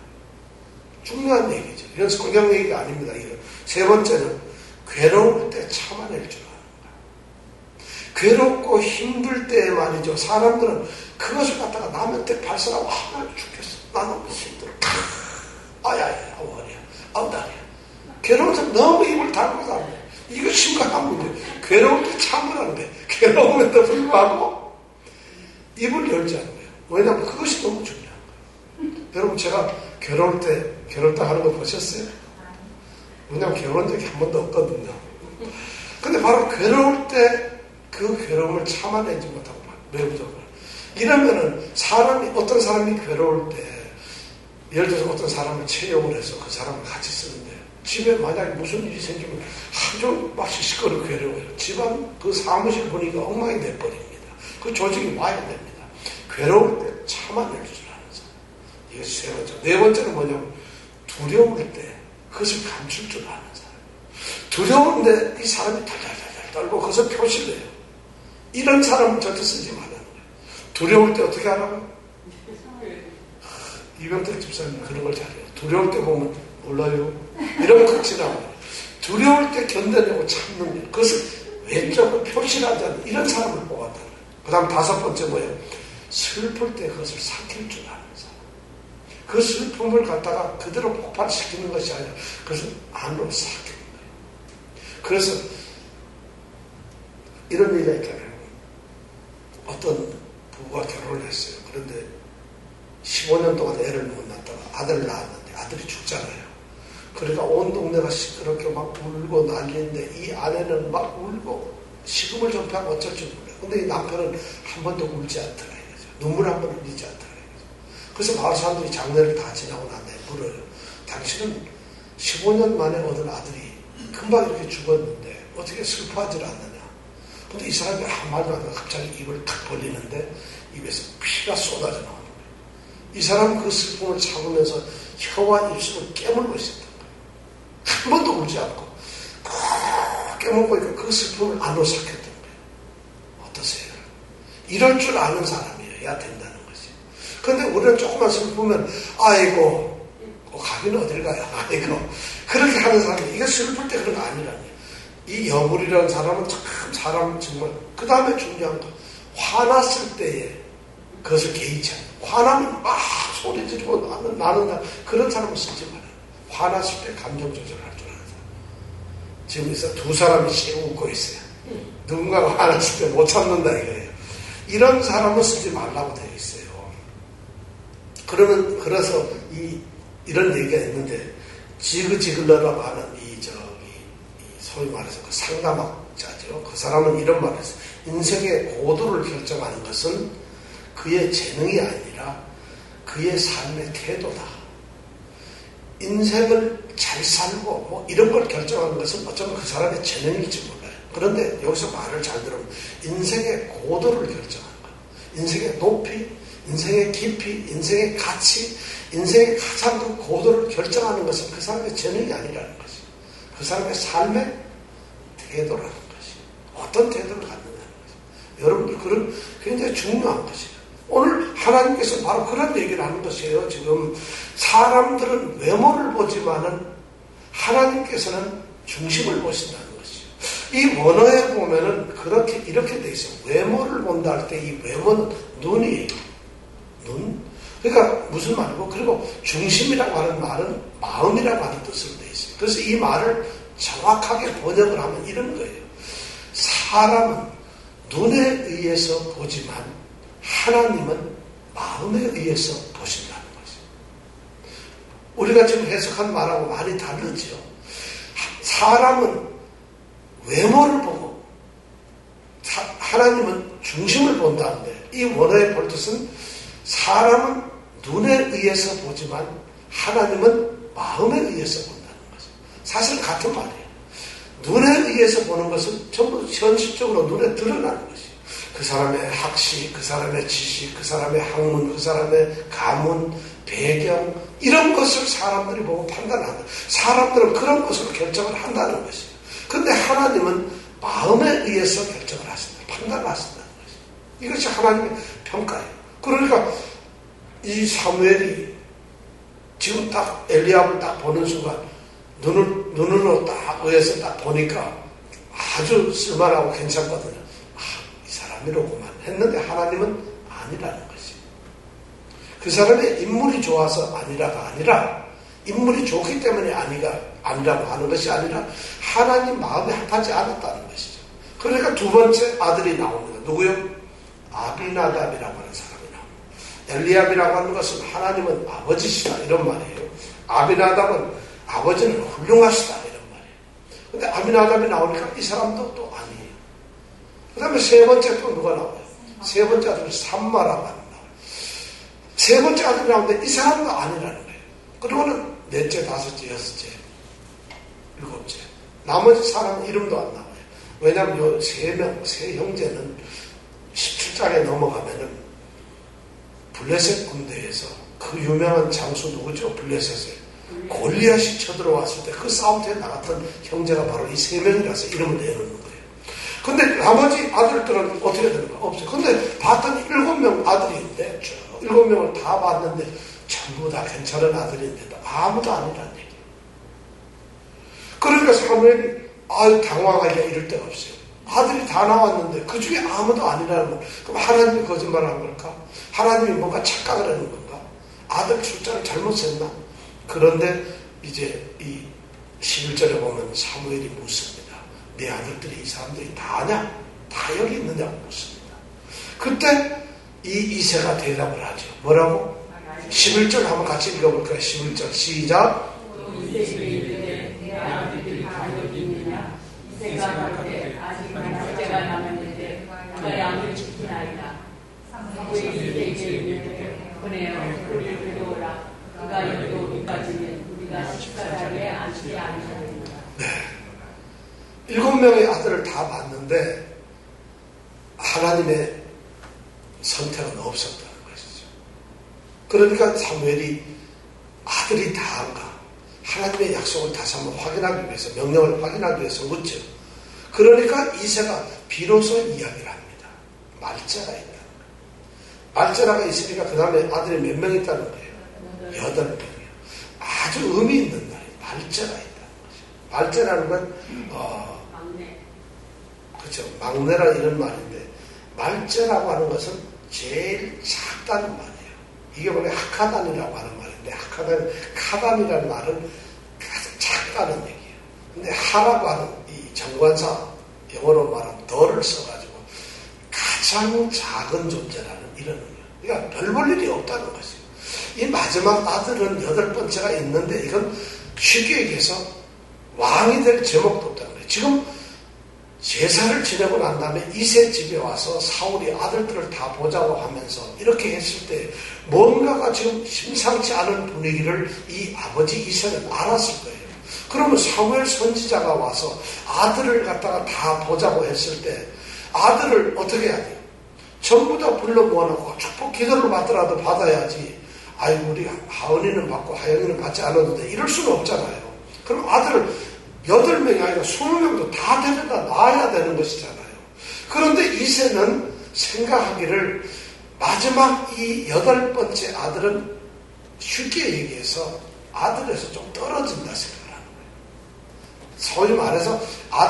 중요한 얘기죠. 이런 성경 얘기가 아닙니다. 이건. 세 번째는 괴로울 때 참아낼 줄 아는 거예요. 괴롭고 힘들 때 말이죠. 사람들은 그것을 갖다가 남한테 발설하고 아, 나 죽겠어. 나 너무 힘들어. 아야야, 아우 허리야, 아우 다리야. 괴로워서 너무 입을 닫고 살아요. 이거 심각한 문제. 괴로울 때 참으라는데 괴로움에도 불구하고 입을 열지 않는 거예요. 왜냐하면 그것이 너무 중요한 거예요. 여러분 제가 괴로울 때 괴롭다 하는 거 보셨어요? 왜냐하면 괴로운 적이 한 번도 없거든요. 근데 바로 괴로울 때 그 괴로움을 참아내지 못하고 매우죠. 이러면은 사람이, 어떤 사람이 괴로울 때, 예를 들어서 어떤 사람을 채용을 해서 그 사람을 같이 쓰는데, 집에 만약에 무슨 일이 생기면 하루 막 시시거리고 괴로워요. 집안 그 사무실 분위기가 엉망이 돼버립니다. 그 조직이 와야 됩니다. 괴로울 때 참아낼 줄 아는 사람. 이것이 세 번째. 네 번째는 뭐냐면, 두려울 때 그것을 감출 줄 아는 사람. 두려운데 이 사람이 달달달달 떨고 그것을 표시를 해요. 이런 사람은 절대 쓰지 말라는 거예요. 두려울 때 어떻게 하라고? 이병택 집사님 그런 걸 잘해요. 두려울 때 보면 몰라요. 이러면 끝이라고. 두려울 때 견뎌내고 참는 거예요. 그것을 외적으로 표시를 하지 않는 이런 사람을 뽑았다는 거예요. 그 다음 다섯 번째 뭐예요? 슬플 때 그것을 삭힐 줄 아는 사람. 그 슬픔을 갖다가 그대로 폭발시키는 것이 아니라 그것을 안으로 삭히는 거예요. 그래서 이런 얘기가 있잖아요. 어떤 부부가 결혼을 했어요. 그런데 십오 년 동안 애를 못 낳다가 아들을 낳았는데 아들이 죽잖아요. 그러니까 온 동네가 시끄럽게 막 울고 난리인데 이 아내는 막 울고 식음을 전폐하고 어쩔 줄 몰라요. 근데 이 남편은 한 번도 울지 않더라 이거죠. 눈물 한 번 흘리지 않더라 이거죠. 그래서 마을 사람들이 장례를 다 지나고 난 다음에 물어요. 당신은 십오 년 만에 얻은 아들이 금방 이렇게 죽었는데 어떻게 슬퍼하지 않느냐. 근데 이 사람이 아무 말도 안 하고 갑자기 입을 탁 벌리는데 입에서 피가 쏟아져 나오는 거예요. 이 사람은 그 슬픔을 참으면서 혀와 입술을 깨물고 있었던 거예요. 한 번도 울지 않고 깨물고 있고 그 슬픔을 안으로 삭혔던 거예요. 어떠세요? 이럴 줄 아는 사람이어야 된다는 거지. 그런데 우리는 조금만 슬프면 아이고 가기는 어딜 가요. 아이고 그렇게 하는 사람이 이게 슬플 때 그런 거 아니라니. 이 여물이라는 사람은 참 사람 정말 그 다음에 중요한 거 화났을 때에 그것을 개의치 않는 화나면 막 소리 지르고 나는 나는 그런 사람은 쓰지 말아요. 화났을 때 감정 조절을 할 줄 아는 사람. 지금 있어 두 사람이 씩 웃고 있어요. 누군가가 화났을 때 못 참는다 이거예요. 이런 사람은 쓰지 말라고 되어 있어요. 그러면, 그래서 이, 이런 얘기가 있는데, 지그지글러라고 하는 이, 저기, 이 소위 말해서 그 상담학자죠. 그 사람은 이런 말을 했어요. 인생의 고도를 결정하는 것은 그의 재능이 아니라 그의 삶의 태도다. 인생을 잘 살고 뭐 이런 걸 결정하는 것은 어쩌면 그 사람의 재능일지 몰라요. 그런데 여기서 말을 잘 들으면 인생의 고도를 결정하는 거예요. 인생의 높이, 인생의 깊이, 인생의 가치, 인생의 가장 큰 고도를 결정하는 것은 그 사람의 재능이 아니라는 것이죠. 그 사람의 삶의 태도라는 것이죠. 어떤 태도를 갖느냐는 것이죠. 여러분들 그런 굉장히 중요한 것이에요. 오늘 하나님께서 바로 그런 얘기를 하는 것이에요. 지금 사람들은 외모를 보지만은 하나님께서는 중심을 보신다는 것이죠. 이 원어에 보면은 그렇게 이렇게 돼 있어요. 외모를 본다 할 때 이 외모는 눈이에요. 눈. 그러니까 무슨 말이고 그리고 중심이라고 하는 말은 마음이라고 하는 뜻으로 돼 있어요. 그래서 이 말을 정확하게 번역을 하면 이런 거예요. 사람은 눈에 의해서 보지만 하나님은 마음에 의해서 보신다는 거죠. 우리가 지금 해석한 말하고 많이 다르죠. 사람은 외모를 보고 사, 하나님은 중심을 본다는데 이 원어의 볼 뜻은 사람은 눈에 의해서 보지만 하나님은 마음에 의해서 본다는 거죠. 사실 같은 말이에요. 눈에 의해서 보는 것은 전부 현실적으로 눈에 드러나는 것이에요. 그 사람의 학식, 그 사람의 지식, 그 사람의 학문, 그 사람의 가문, 배경 이런 것을 사람들이 보고 판단한다. 사람들은 그런 것으로 결정을 한다는 것이에요. 그런데 하나님은 마음에 의해서 결정을 하신다. 판단을 하신다는 것이에요. 이것이 하나님의 평가예요. 그러니까 이 사무엘이 지금 딱 엘리압을 딱 보는 순간 눈을, 눈으로 딱 의해서 딱 보니까 아주 쓸만하고 괜찮거든요. 사람이로구만 했는데 하나님은 아니라는 것이. 그 사람의 인물이 좋아서 아니라가 아니라 인물이 좋기 때문에 아니가 아니라고 하는 것이 아니라 하나님 마음에 합하지 않았다는 것이죠. 그러니까 두 번째 아들이 나옵니다. 누구요? 아비나답이라고 하는 사람이 나옵니다. 엘리압이라고 하는 것은 하나님은 아버지시다 이런 말이에요. 아비나답은 아버지는 훌륭하시다 이런 말이에요. 근데 아비나답이 나오니까 이 사람도 또 아니에요. 그 다음에 세 번째 또 누가 나와요? 세 번째 아들은 삼마라고 하는 나와요. 세 번째 아들이 나오는데 이 사람도 아니라는 거예요. 그리고는 넷째, 다섯째, 여섯째, 일곱째. 나머지 사람 이름도 안 나와요. 왜냐하면 요 세 명, 세 형제는 십칠 장에 넘어가면은 블레셋 군대에서 그 유명한 장수 누구죠? 블레셋에 골리앗이 쳐들어왔을 때 그 싸움터에 나갔던 형제가 바로 이 세 명이라서 이름을 내놓는 거예요. 근데 나머지 아들들은 어떻게 되는가? 없어요. 근데 봤더니 일곱 명 아들이 있는데 쭉 일곱 명을 다 봤는데 전부 다 괜찮은 아들인데도 아무도 아니라는 얘기예요. 그러니까 사무엘이 아유 당황하기가 이럴 데가 없어요. 아들이 다 나왔는데 그 중에 아무도 아니라는 거. 그럼 하나님이 거짓말한 걸까? 하나님이 뭔가 착각을 하는 건가? 아들 숫자를 잘못 셌나? 그런데 이제 이 십일 절에 보면 사무엘이 묻습니다. 내 아들들이 이 사람들이 다 아냐? 다 여기 있느냐고 묻습니다. 그때 이 이새가 대답을 하죠. 뭐라고? 십일 절 한번 같이 읽어볼까요? 십일 절 시작. 내 아들들이 다 여기 있느냐? 이새가 말하되 아직 남자가 남았는데 그가 양을 지키나이다. 사무엘이 이새에게 이르되 보내어 그를 데려오라. 그가 여기 오기까지는 우리가 식사자리에 앉지 아니하리라. 네. 일곱 명의 아들을 다 봤는데 하나님의 선택은 없었다는 것이죠. 그러니까 사무엘이 아들이 다인가 하나님의 약속을 다시 한번 확인하기 위해서 명령을 확인하기 위해서 묻죠. 그러니까 이새가 비로소 이야기를 합니다. 말자가 있다. 말자라가 있으니까 그 다음에 아들이 몇 명 있다는 거예요? 여덟 명이에요. 아주 의미 있는 말이에요. 말자가 있다는 거죠. 말자라는 건 어, 그렇죠. 막내라 이런 말인데 말자라고 하는 것은 제일 작다는 말이에요. 이게 원래 하카단이라고 하는 말인데 하카단, 카단이라는 말은 가장 작다는 얘기예요. 근데 하라고 하는 이 정관사 영어로 말하면 더를 써가지고 가장 작은 존재라는 이런 의미. 그러니까 별 볼 일이 없다는 것이에요. 이 마지막 아들은 여덟 번째가 있는데 이건 쉽게 얘기해서 왕이 될 제목도 없다는 거예요. 지금 제사를 지내고 난 다음에 이세 집에 와서 사울이 아들들을 다 보자고 하면서 이렇게 했을 때 뭔가가 지금 심상치 않은 분위기를 이 아버지 이세는 알았을 거예요. 그러면 사무엘 선지자가 와서 아들을 갖다가 다 보자고 했을 때 아들을 어떻게 해야 돼요? 전부 다 불러 모아놓고 축복 기도를 받더라도 받아야지. 아이고 우리 하은이는 받고 하영이는 받지 않아도 돼. 이럴 수는 없잖아요. 그럼 아들을 여덟 명이 아니라 스무 명도 다 데려다 놔야 되는 것이잖아요. 그런데 이세는 생각하기를 마지막 이 여덟 번째 아들은 쉽게 얘기해서 아들에서 좀 떨어진다 생각을 하는 거예요. 소위 말해서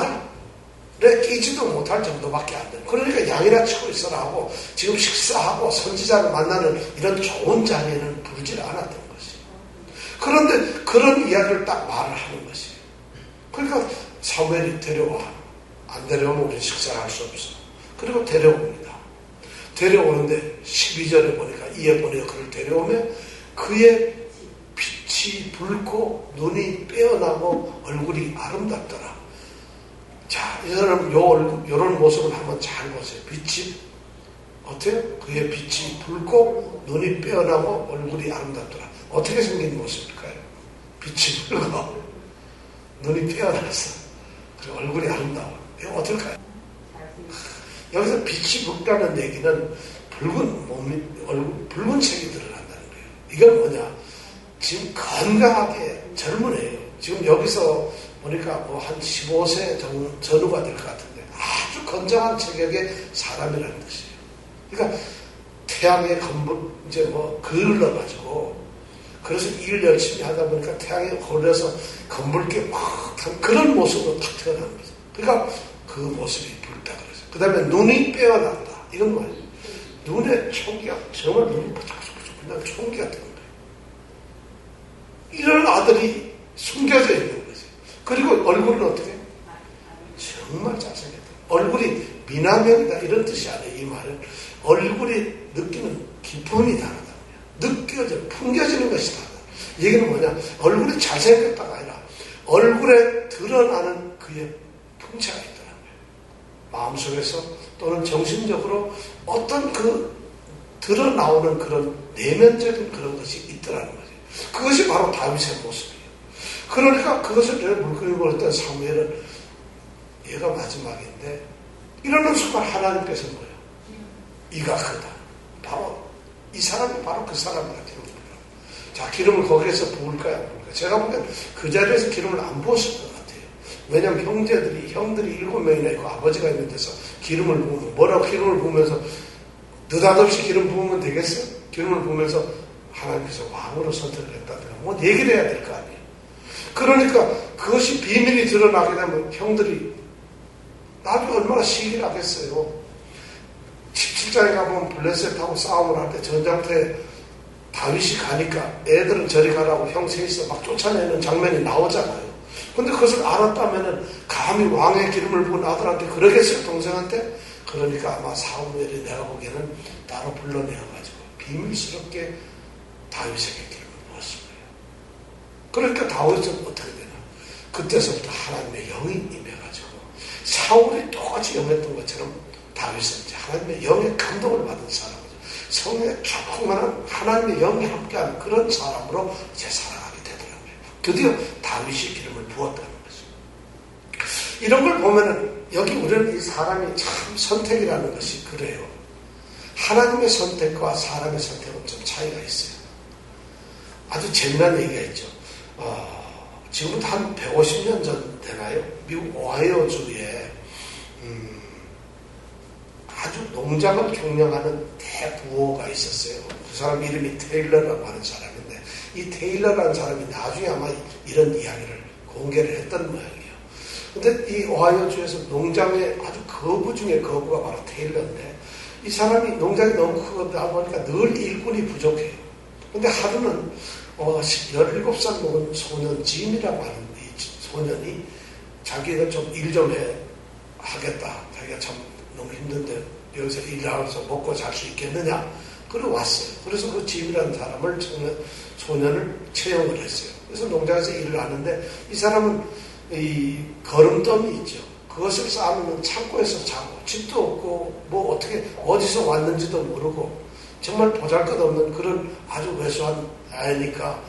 아들에 끼지도 못할 정도밖에 안 돼요. 그러니까 양이나 치고 있어라 하고 지금 식사하고 선지자를 만나는 이런 좋은 자리에는 부르질 않았던 것이에요. 그런데 그런 이야기를 딱 말을 하는 것이에요. 그러니까 사무엘이 데려와. 안 데려오면 우리 식사를 할 수 없어. 그리고 데려옵니다. 데려오는데 십이 절에 보니까 이에 보니까 그를 데려오면 그의 빛이 붉고 눈이 빼어나고 얼굴이 아름답더라. 자, 이 사람 요 얼굴, 요런 모습을 한번 잘 보세요. 빛이 어때요? 그의 빛이 붉고 눈이 빼어나고 얼굴이 아름답더라. 어떻게 생긴 모습일까요? 빛이 붉어. 눈이 빼어나서 그리고 얼굴이 아름다워. 이거 어떨까요? 여기서 빛이 붉다는 얘기는 붉은 몸이 얼굴 붉은 색이 드러난다는 거예요. 이건 뭐냐? 지금 건강하게 젊은 애예요. 지금 여기서 보니까 뭐 한 십오 세 전후가 될 것 같은데 아주 건장한 체격의 사람이라는 뜻이에요. 그러니까 태양에 건물 이제 뭐 그을러가지고 그래서 일 열심히 하다 보니까 태양에 걸려서 검붉게 막 그런 모습으로 탁 태어난 거죠. 그러니까 그 모습이 붉다 그래서. 그 다음에 눈이 빼어난다. 이건 뭐예요? 눈에 총기가 정말 눈이 부쩍부쩍 그냥 총기 같은 거예요. 이런 아들이 숨겨져 있는 거죠. 그리고 얼굴은 어떻게? 정말 잘생겼다. 얼굴이 미남형이다 이런 뜻이 아니에요. 이 말은 얼굴이 느끼는 기분이 다르다. 느껴져, 풍겨지는 것이 다르다. 얘기는 뭐냐? 얼굴이 잘생겼다가 아니라 얼굴에 드러나는 그의 풍채가 있더라는 거예요. 마음속에서 또는 정신적으로 어떤 그 드러나오는 그런 내면적인 그런 것이 있더라는 거죠. 그것이 바로 다윗의 모습이에요. 그러니까 그것을 내가 물끄러미고 했던 사무엘은 얘가 마지막인데 이러는 순간 하나님께서 뭐예요? 이가 크다. 바로 이 사람이 바로 그 사람이라 기름을 부으라. 자, 기름을 거기에서 부을까요? 안 부을까요? 제가 보기엔 그 자리에서 기름을 안 부었을 것 같아요. 왜냐하면 형제들이, 형들이 일곱 명이나 있고 아버지가 있는 데서 기름을 부으면 뭐라고 기름을 부으면서 느닷없이 기름 부으면 되겠어요? 기름을 부으면서 하나님께서 왕으로 선택을 했다든가 뭐 얘기를 해야 될 거 아니에요. 그러니까 그것이 비밀이 드러나게 되면 형들이 나중에 얼마나 시기를 하겠어요. 십칠 장에 가보면 블레셋하고 싸움을 할 때 전장터에 다윗이 가니까 애들은 저리 가라고 형 셋이서 막 쫓아내는 장면이 나오잖아요. 근데 그것을 알았다면은 감히 왕의 기름을 부은 아들한테 그러겠어요, 동생한테? 그러니까 아마 사무엘이 내가 보기에는 따로 불러내어가지고 비밀스럽게 다윗에게 기름을 부었을 거예요. 그러니까 다윗은 어떻게 되나? 그때서부터 하나님의 영이 임해가지고 사울이 똑같이 영했던 것처럼 다윗은 이제 하나님의 영의 감동을 받은 사람이죠. 성령의 충만한 하나님의 영이 함께하는 그런 사람으로 이제 살아가게 되더라고요. 드디어 다윗이 기름을 부었다는 거죠. 이런 걸 보면은 여기 우리는 이 사람이 참 선택이라는 것이 그래요. 하나님의 선택과 사람의 선택은 좀 차이가 있어요. 아주 재미난 얘기가 있죠. 어, 지금부터 한 백오십 년 전 되나요? 미국 오하이오주에 음, 아주 농장을 경영하는 대부호가 있었어요. 그 사람 이름이 테일러라고 하는 사람인데 이 테일러라는 사람이 나중에 아마 이런 이야기를 공개를 했던 모양이에요. 근데 이 오하이오주에서 농장의 아주 거부 중에 거부가 바로 테일러인데 이 사람이 농장이 너무 크다 보니까 늘 일꾼이 부족해요. 근데 하루는 어, 열일곱 살 먹은 소년 짐이라고 하는 이 소년이 자기가 좀 일 좀 해 하겠다. 자기가 참 너무 힘든데 여기서 일하면서 먹고 잘 수 있겠느냐. 그래 왔어요. 그래서 그 짐이라는 사람을 청년, 소년을 채용을 했어요. 그래서 농장에서 일을 하는데 이 사람은 이 거름더미 있죠. 그것을 쌓으면 창고에서 자고 집도 없고 뭐 어떻게 어디서 왔는지도 모르고 정말 보잘것없는 그런 아주 왜소한 아이니까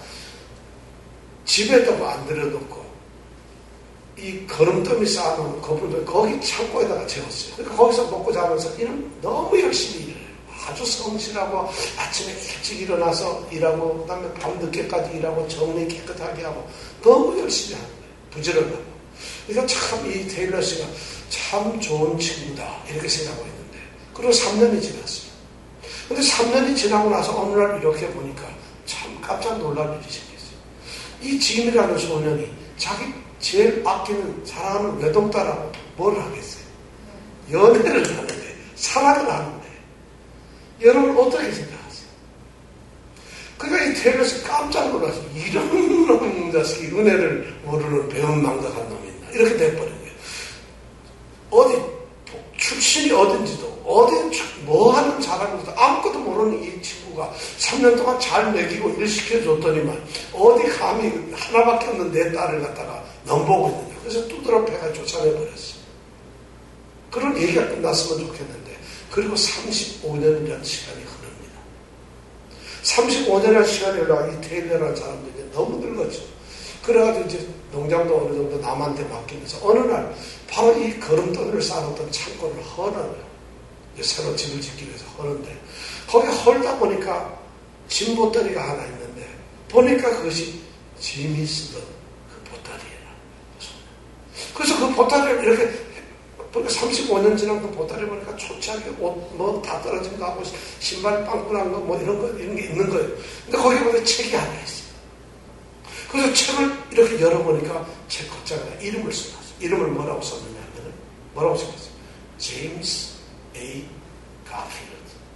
집에다가 안 들여놓고 이 거름더미 쌓아놓은 거품을 거기 창고에다가 재웠어요. 그러니까 거기서 먹고 자면서 이는 너무 열심히 일을 해요. 아주 성실하고 아침에 일찍 일어나서 일하고 그다음에 밤늦게까지 일하고 정리 깨끗하게 하고 너무 열심히 하는 거예요. 부지런하고. 그러니까 참 이 테일러 씨가 참 좋은 친구다 이렇게 생각하고 있는데 그리고 삼 년이 지났어요. 근데 삼 년이 지나고 나서 어느 날 이렇게 보니까 참 깜짝 놀랄 일이 생겼어요. 이 짐이라는 소년이 자기 제일 아끼는 사랑하는 외동딸하고 뭘 하겠어요? 연애를 하는데 사랑을 하는데 여러분 어떻게 생각하세요? 그러니까 이 테일러 씨 깜짝 놀라서 이런 놈 자식이 은혜를 모르는 배은망덕한 놈이 있나 이렇게 돼버린 거예요. 어디 출신이 어딘지도 어디 뭐 하는 사람인지도 아무것도 모르는 이 친구가 삼 년 동안 잘 먹이고 일 시켜줬더니만 어디 감히 하나밖에 없는 내 딸을 갖다가 넘보고 있느냐. 그래서 두드러 패가 쫓아내버렸어요. 그런 얘기가 끝났으면 좋겠는데 그리고 삼십오 년이라는 시간이 흐릅니다. 삼십오 년이라는 시간이 흘러가 이 테일러라는 사람들이 너무 늙었죠. 그래가지고 이제 농장도 어느 정도 남한테 맡기면서 어느 날 바로 이 거름더미를 쌓아놓던 창고를 허는 새로 집을 짓기 위해서 허는데 거기 헐다 보니까 짐보따리가 하나 있는데 보니까 그것이 짐이 쓰던 그 보따리예요. 그래서 그 보따리를 이렇게 보니까 삼십오 년 지난 그 보따리 보니까 초췌하게 옷 뭐 다 떨어진 거 하고 신발 빵꾸난 거 뭐 이런 거 이런 게 있는 거예요. 근데 거기 보니까 책이 하나 있어요. 그래서 책을 이렇게 열어보니까 책 겉장에다 이름을 써놨어요. 이름을 뭐라고 썼느냐 하면 뭐라고 썼어요? 제임스 A. 가필드.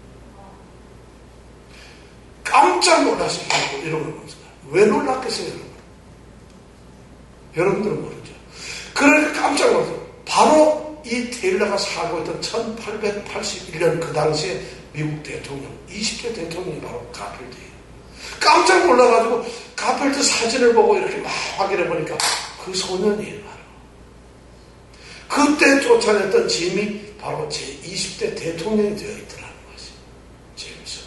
깜짝 놀라시고 이름을 보면서 왜 놀랐겠어요, 여러분? 여러분들은 모르죠. 그러니까 깜짝 놀랐어요. 바로 이 테일러가 살고 있던 천팔백팔십일 년 그 당시에 미국 대통령, 이십 대 대통령이 바로 가필드예요. 깜짝 놀라가지고 가필드 사진을 보고 이렇게 막 확인해 보니까 그 소년이에요, 바로. 그때 쫓아냈던 짐이 바로 제이십 대 대통령이 되어 있더라는 것이 제임스.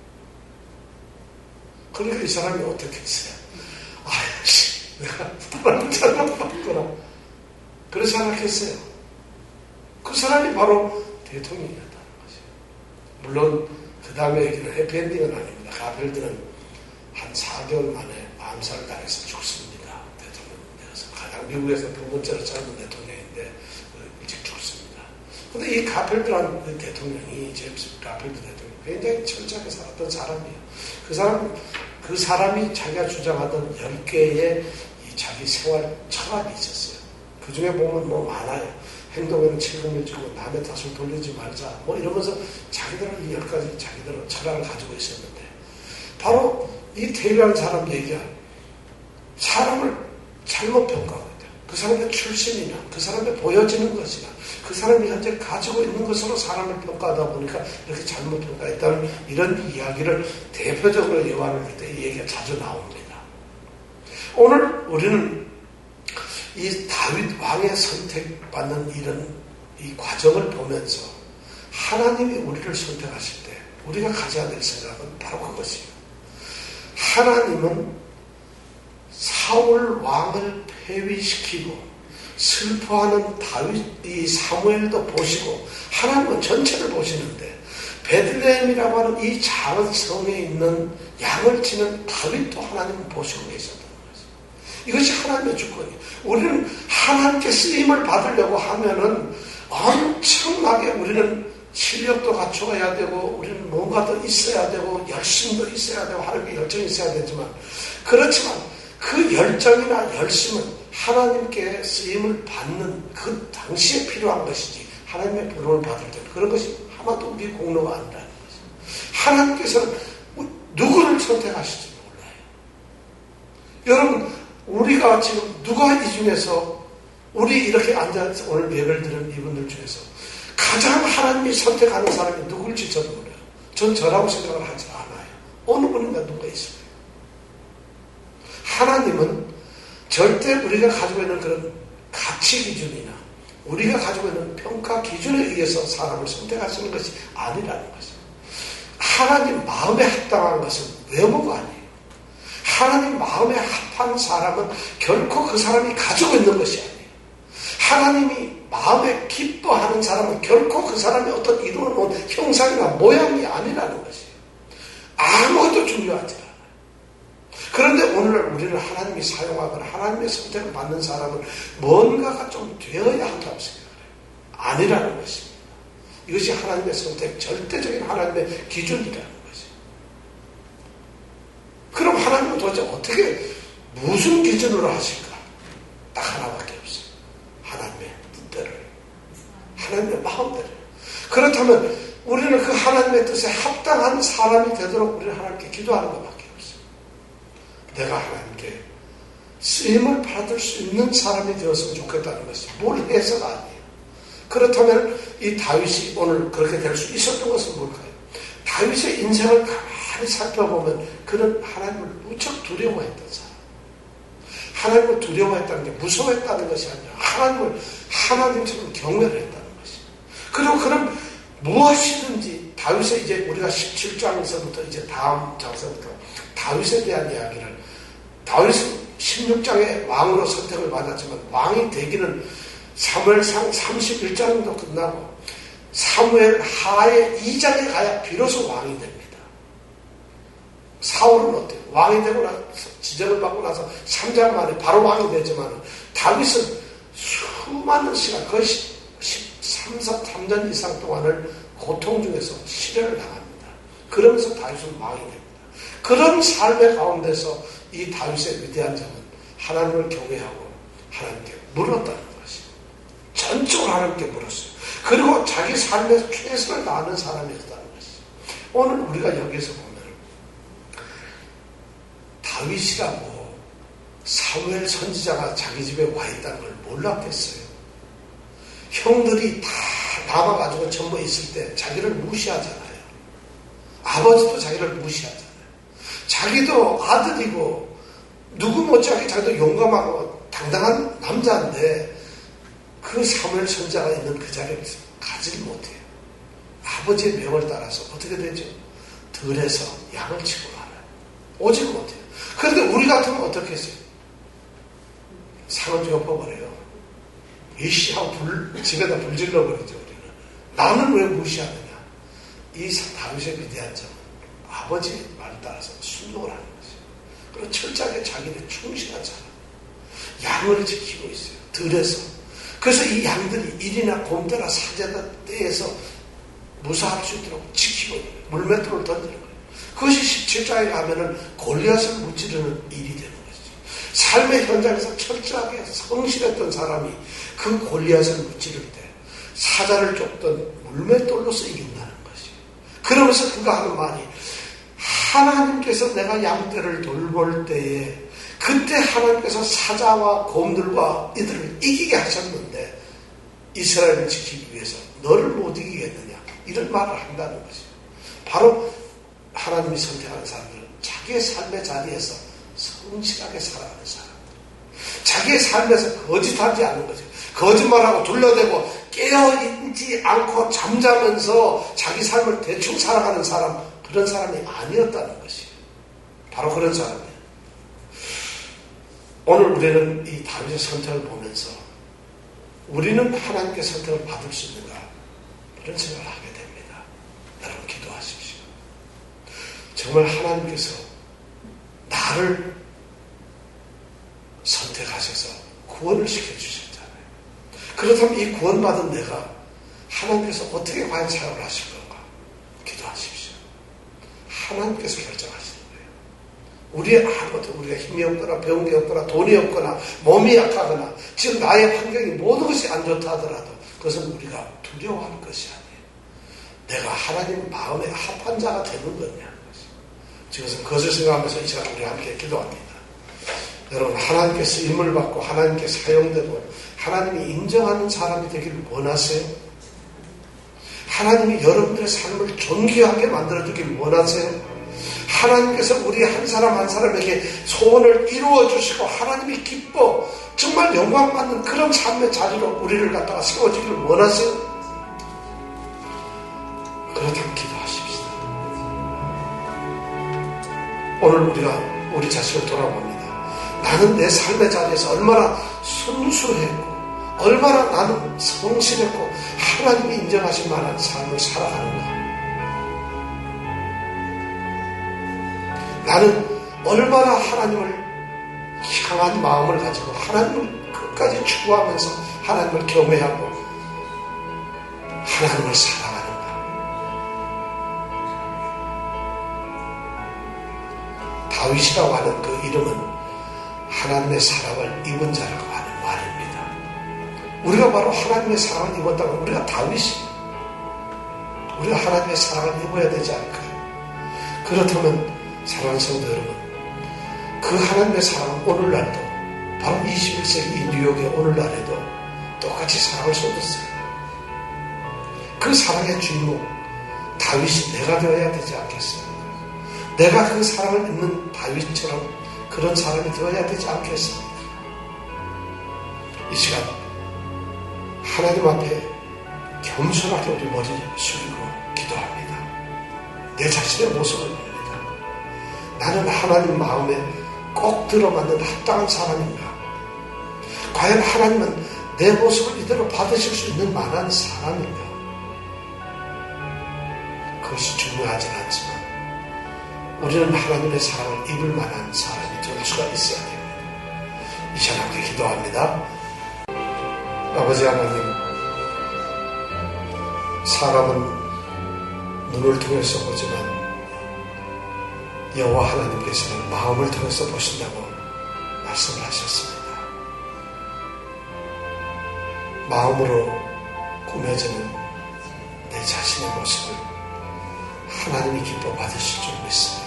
그러니까 이 사람이 어떻게 했어요? 아이씨, 내가 사람을 잘못 봤구나. 그렇게 생각했어요. 그 사람이 바로 대통령이었다는 것이에요. 물론 그 다음에 얘기는 해피엔딩은 아닙니다. 가필드는 한 사 개월 만에 암살당해서 죽습니다. 대통령 되어서 가장 미국에서 두 번째로 짧은 대통령인데 일찍 죽습니다. 그런데 이 가필드라는 그 대통령이 제임스 가필드 대통령이 굉장히 철저하게 살았던 사람이에요. 그 사람 그 사람이 자기가 주장하던 열 개의 이 자기 생활 철학이 있었어요. 그 중에 보면 뭐 많아요. 행동에는 책임을 지고 남의 탓을 돌리지 말자. 뭐 이러면서 자기들은 이 열 가지 자기들은 철학을 가지고 있었는데 바로 이 테일러라는 사람 얘기야. 사람을 잘못 평가하고 있다. 그 사람의 출신이나 그 사람의 보여지는 것이나 그 사람이 현재 가지고 있는 것으로 사람을 평가하다 보니까 이렇게 잘못 평가했다는 이런 이야기를 대표적으로 예화를 할 때 이 얘기가 자주 나옵니다. 오늘 우리는 이 다윗 왕의 선택받는 이런 이 과정을 보면서 하나님이 우리를 선택하실 때 우리가 가져야 될 생각은 바로 그것이에요. 하나님은 사울 왕을 폐위시키고 슬퍼하는 다윗, 이 사무엘도 보시고 하나님은 전체를 보시는데 베들레헴이라고 하는 이 작은 성에 있는 양을 치는 다윗도 하나님은 보시고 계셨다는 거죠. 이것이 하나님의 주권이에요. 우리는 하나님께 쓰임을 받으려고 하면은 엄청나게 우리는 실력도 갖춰야 되고 우리는 뭔가 더 있어야 되고 열심도 있어야 되고 하나님께 열정이 있어야 되지만 그렇지만 그 열정이나 열심은 하나님께 쓰임을 받는 그 당시에 필요한 것이지 하나님의 부름을 받을 때 그런 것이 하나도 우리 공로가 아니라는 거죠. 하나님께서는 누구를 선택하실지 몰라요. 여러분 우리가 지금 누가 이 중에서 우리 이렇게 앉아서 오늘 예배를 드린 이분들 중에서 가장 하나님이 선택하는 사람이 누굴지 저도 몰라요. 전 저라고 생각을 하지 않아요. 어느 분인가 누가 있어요. 하나님은 절대 우리가 가지고 있는 그런 가치 기준이나 우리가 가지고 있는 평가 기준에 의해서 사람을 선택하시는 것이 아니라는 것이죠. 하나님 마음에 합당한 것은 외모가 아니에요. 하나님 마음에 합한 사람은 결코 그 사람이 가지고 있는 것이 아니에요. 하나님이 마음에 기뻐하는 사람은 결코 그 사람이 어떤 이루어놓은 형상이나 모양이 아니라는 것이에요. 아무것도 중요하지 않아요. 그런데 오늘날 우리는 하나님이 사용하거나 하나님의 선택을 받는 사람은 뭔가가 좀 되어야 한다고 생각해요. 아니라는 것입니다. 이것이 하나님의 선택, 절대적인 하나님의 기준이라는 것이에요. 그럼 하나님은 도대체 어떻게, 무슨 기준으로 하실까? 딱 하나밖에 없어요. 하나님의 뜻대로, 하나님의 마음대로. 그렇다면 우리는 그 하나님의 뜻에 합당한 사람이 되도록 우리는 하나님께 기도하는 것밖에 없어요. 내가 하나님께 쓰임을 받을 수 있는 사람이 되었으면 좋겠다는 것이 뭘 해서가 아니에요. 그렇다면 이 다윗이 오늘 그렇게 될 수 있었던 것은 뭘까요? 다윗의 인생을 가만히 살펴보면 그는 하나님을 무척 두려워했던 사람. 하나님을 두려워했다는 게 무서워했다는 것이 아니라 하나님을 하나님처럼 경외를 했다는 것이에요. 그리고 그는 무엇이든지 다윗의 이제 우리가 십칠 장에서부터 이제 다음 장서부터 다윗에 대한 이야기를, 다윗은 십육 장에 왕으로 선택을 받았지만 왕이 되기는 사무엘상 삼십일 장도 끝나고 사무엘 하의 이 장에 가야 비로소 왕이 됩니다. 사울은 어때요? 왕이 되고 나서 지정을 받고 나서 삼 장 만에 바로 왕이 되지만 다윗은 수많은 시간, 거의 십삼, 삼 년 이상 동안을 고통 중에서 시련을 당합니다. 그러면서 다윗은 왕이 됩니다. 그런 삶의 가운데서 이 다윗의 위대한 점은 하나님을 경외하고 하나님께 물었다는 것이에요. 전적으로 하나님께 물었어요. 그리고 자기 삶에서 최선을 다하는 사람이었다는 것이죠. 오늘 우리가 여기서 보면 다윗이라고 사무엘 선지자가 자기 집에 와 있다는 걸 몰랐겠어요. 형들이 다 남아가지고 전부 있을 때 자기를 무시하잖아요. 아버지도 자기를 무시하잖아요. 자기도 아들이고 누구 못지않게 자기도 용감하고 당당한 남자인데 그 사무엘 선지자가 있는 그 자리에 가지 못해요. 아버지의 명을 따라서 어떻게 되죠? 들에서 양을 치고 가요. 오지 못해요. 그런데 우리 같으면 어떻게 했어요? 상을 엎어버려요. 이씨 하고 불, 집에다 불 질러버리죠. 우리는. 나는 왜 무시하느냐? 이 다윗의 위대한 점은 아버지의 말 따라서 순종을 하는 것이에요. 그리고 철저하게 자기는 충실한 사람. 양을 지키고 있어요. 들에서. 그래서 이 양들이 일이나 곰때나 사제나 때에서 무사할 수 있도록 지키고 있는 거예요. 물맷돌을 던지는 거예요. 그것이 십칠 장에 가면은 골리앗을 무찌르는 일이 되는 것이죠. 삶의 현장에서 철저하게 성실했던 사람이 그 골리앗을 무찌를 때 사자를 쫓던 물맷돌로서 이긴다는 것이에요. 그러면서 그가 하는 말이, 하나님께서 내가 양떼를 돌볼 때에 그때 하나님께서 사자와 곰들과 이들을 이기게 하셨는데 이스라엘을 지키기 위해서 너를 못 이기겠느냐, 이런 말을 한다는 것이에요. 바로 하나님이 선택하는 사람들은 자기의 삶의 자리에서 성실하게 살아가는 사람들, 자기의 삶에서 거짓하지 않는 거죠. 거짓말하고 둘러대고 깨어있지 않고 잠자면서 자기 삶을 대충 살아가는 사람, 그런 사람이 아니었다는 것이에요. 바로 그런 사람이에요. 오늘 우리는 이 다윗의 선택을 보면서 우리는 하나님께 선택을 받을 수 있는가, 이런 생각을 하게 됩니다. 여러분 기도하십시오. 정말 하나님께서 나를 선택하셔서 구원을 시켜주셨잖아요. 그렇다면 이 구원받은 내가 하나님께서 어떻게 과연 사용을 하실 건가, 기도하십시오. 하나님께서 결정하시는 거예요. 우리의 아무것도, 우리가 힘이 없거나 배운 게 없거나 돈이 없거나 몸이 약하거나 지금 나의 환경이 모든 것이 안 좋다 하더라도 그것은 우리가 두려워할 것이 아니에요. 내가 하나님 마음에 합한 자가 되는 거냐. 지금은 그것을 생각하면서 이 시간 우리 함께 기도합니다. 여러분, 하나님께서 쓰임을 받고 하나님께 사용되고 하나님이 인정하는 사람이 되기를 원하세요? 하나님이 여러분들의 삶을 존귀하게 만들어주길 원하세요? 하나님께서 우리 한 사람 한 사람에게 소원을 이루어주시고 하나님이 기뻐 정말 영광받는 그런 삶의 자리로 우리를 갖다가 세워주기를 원하세요? 그렇다면 기도하십시다. 오늘 우리가 우리 자신을 돌아봅니다. 나는 내 삶의 자리에서 얼마나 순수했고 얼마나 나는 성실했고 하나님이 인정하실 만한 삶을 살아가는가. 나는 얼마나 하나님을 향한 마음을 가지고 하나님을 끝까지 추구하면서 하나님을 경외하고 하나님을 사랑하는가. 다윗이라고 하는 그 이름은 하나님의 사랑을 입은 자라고 하는 말입니다. 우리가 바로 하나님의 사랑을 입었다면 우리가 다윗이에요. 우리가 하나님의 사랑을 입어야 되지 않을까요? 그렇다면 사랑하는 성도 여러분, 그 하나님의 사랑은 오늘날도 바로 이십일 세기 이 뉴욕의 오늘날에도 똑같이 사랑을 쏟았어요. 그 사랑의 주인공 다윗이 내가 되어야 되지 않겠습니까? 내가 그 사랑을 입는 다윗처럼 그런 사람이 되어야 되지 않겠습니까? 이 시간 하나님 앞에 겸손하게 우리 머리를 숙이고 기도합니다. 내 자신의 모습을 봅니다. 나는 하나님 마음에 꼭 들어맞는 합당한 사람인가? 과연 하나님은 내 모습을 이대로 받으실 수 있는 만한 사람인가? 그것이 중요하진 않지만 우리는 하나님의 사랑을 입을 만한 사람이 될 수가 있어야 됩니다. 이 시간 함께 기도합니다. 아버지 하나님, 사람은 눈을 통해서 보지만 여호와 하나님께서는 마음을 통해서 보신다고 말씀을 하셨습니다. 마음으로 꾸며지는 내 자신의 모습을 하나님이 기뻐 받으실 줄 믿습니다.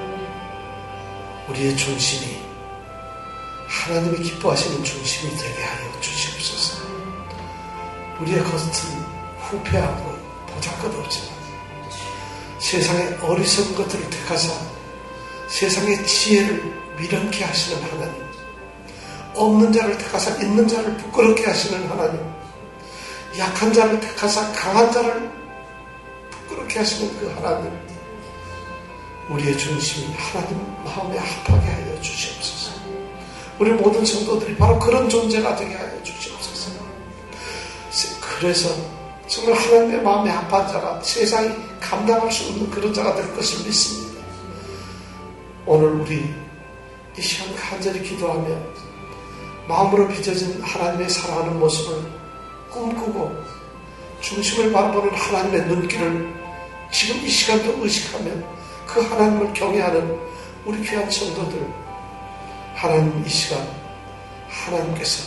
우리의 중심이 하나님이 기뻐하시는 중심이 되게 하여 주시옵소서. 우리의 겉은 후패하고 보잘것없지만 세상의 어리석은 것들을 택하사 세상의 지혜를 미련케 하시는 하나님, 없는 자를 택하사 있는 자를 부끄럽게 하시는 하나님, 약한 자를 택하사 강한 자를 부끄럽게 하시는 그 하나님, 우리의 중심이 하나님 마음에 합하게 하여 주시옵소서. 우리 모든 성도들이 바로 그런 존재가 되게 하여 주시옵소서. 그래서 정말 하나님의 마음에 합한 자가 세상이 감당할 수 없는 그런 자가 될 것을 믿습니다. 오늘 우리 이 시간 간절히 기도하며 마음으로 빚어진 하나님의 사랑하는 모습을 꿈꾸고 중심을 바라보는 하나님의 눈길을 지금 이 시간도 의식하며 그 하나님을 경외하는 우리 귀한 성도들, 하나님 이 시간 하나님께서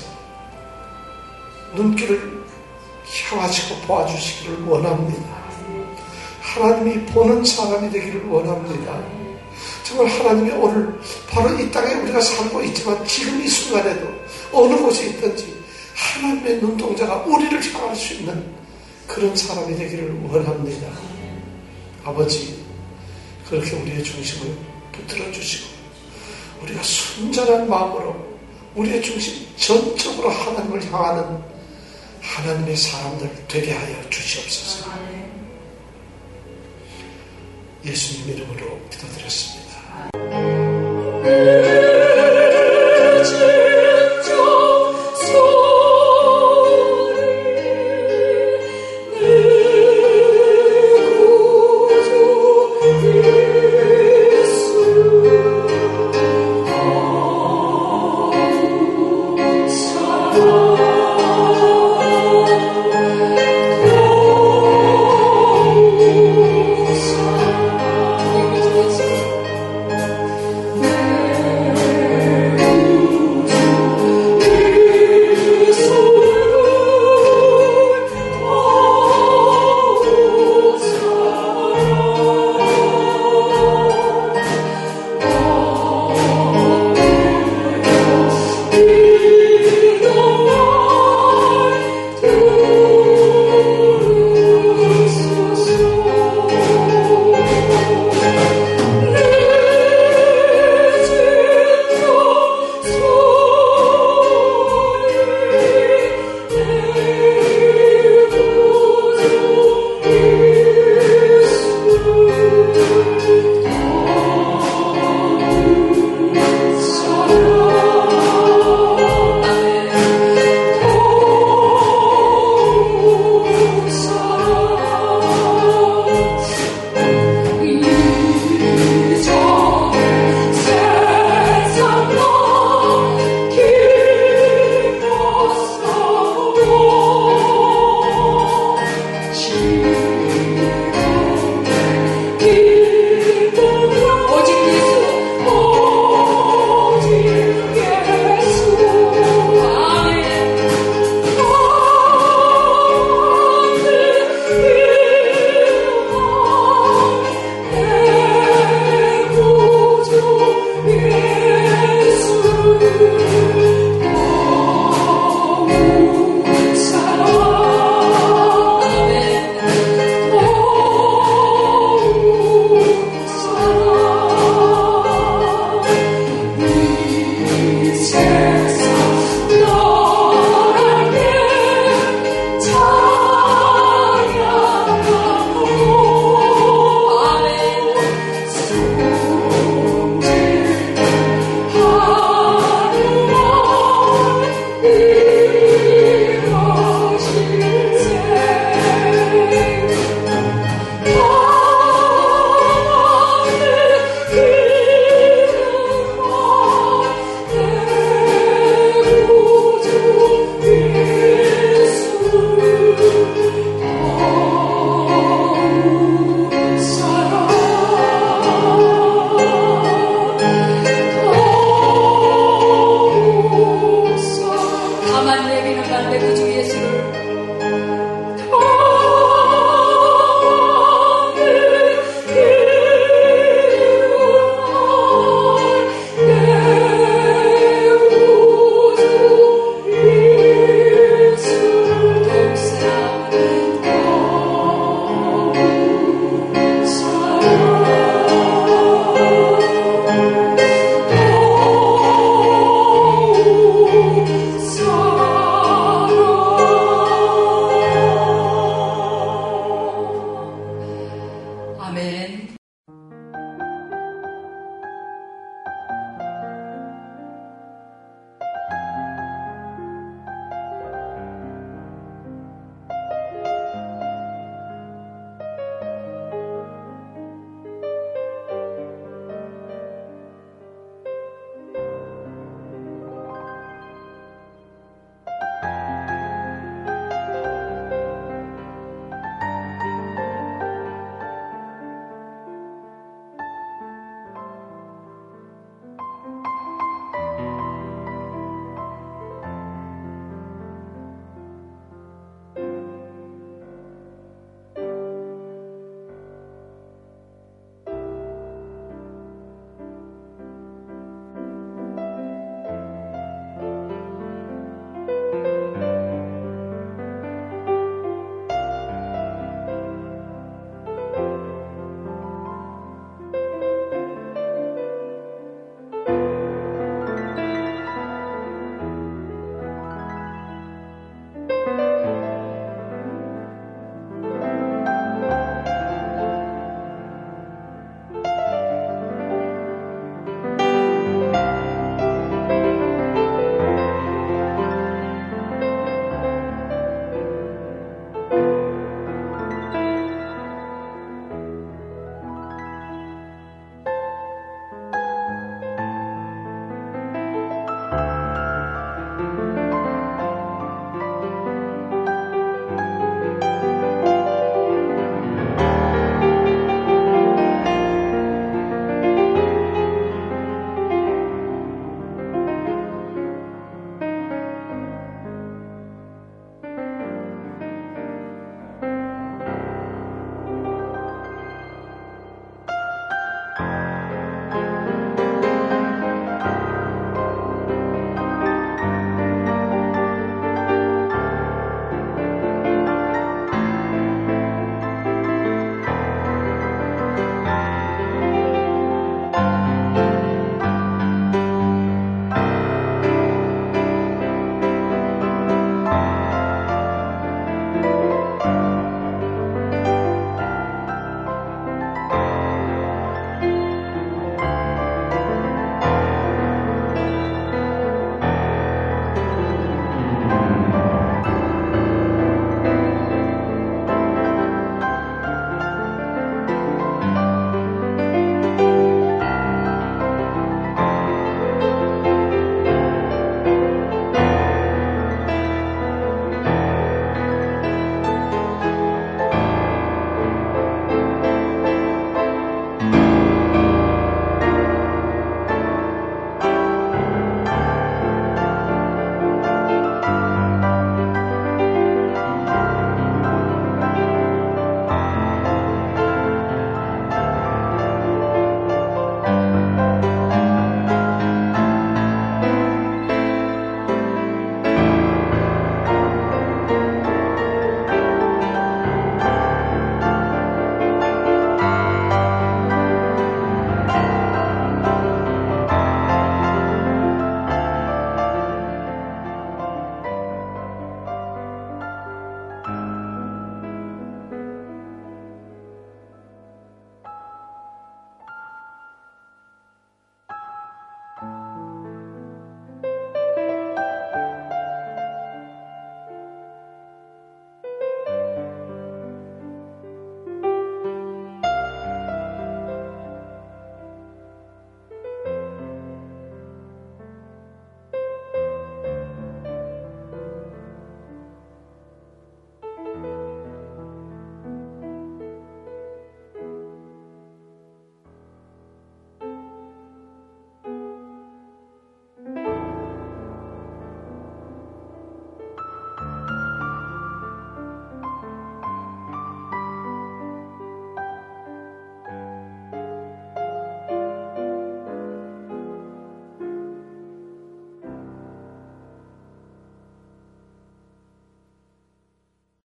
눈길을 향하시고 보아주시기를 원합니다. 하나님이 보는 사람이 되기를 원합니다. 정말 하나님이 오늘 바로 이 땅에 우리가 살고 있지만 지금 이 순간에도 어느 곳에 있든지 하나님의 눈동자가 우리를 향할 수 있는 그런 사람이 되기를 원합니다. 아버지, 그렇게 우리의 중심을 붙들어 주시고 우리가 순전한 마음으로 우리의 중심 전적으로 하나님을 향하는 하나님의 사람들 되게 하여 주시옵소서. 예수님 이름으로 기도드렸습니다. 내 아멘.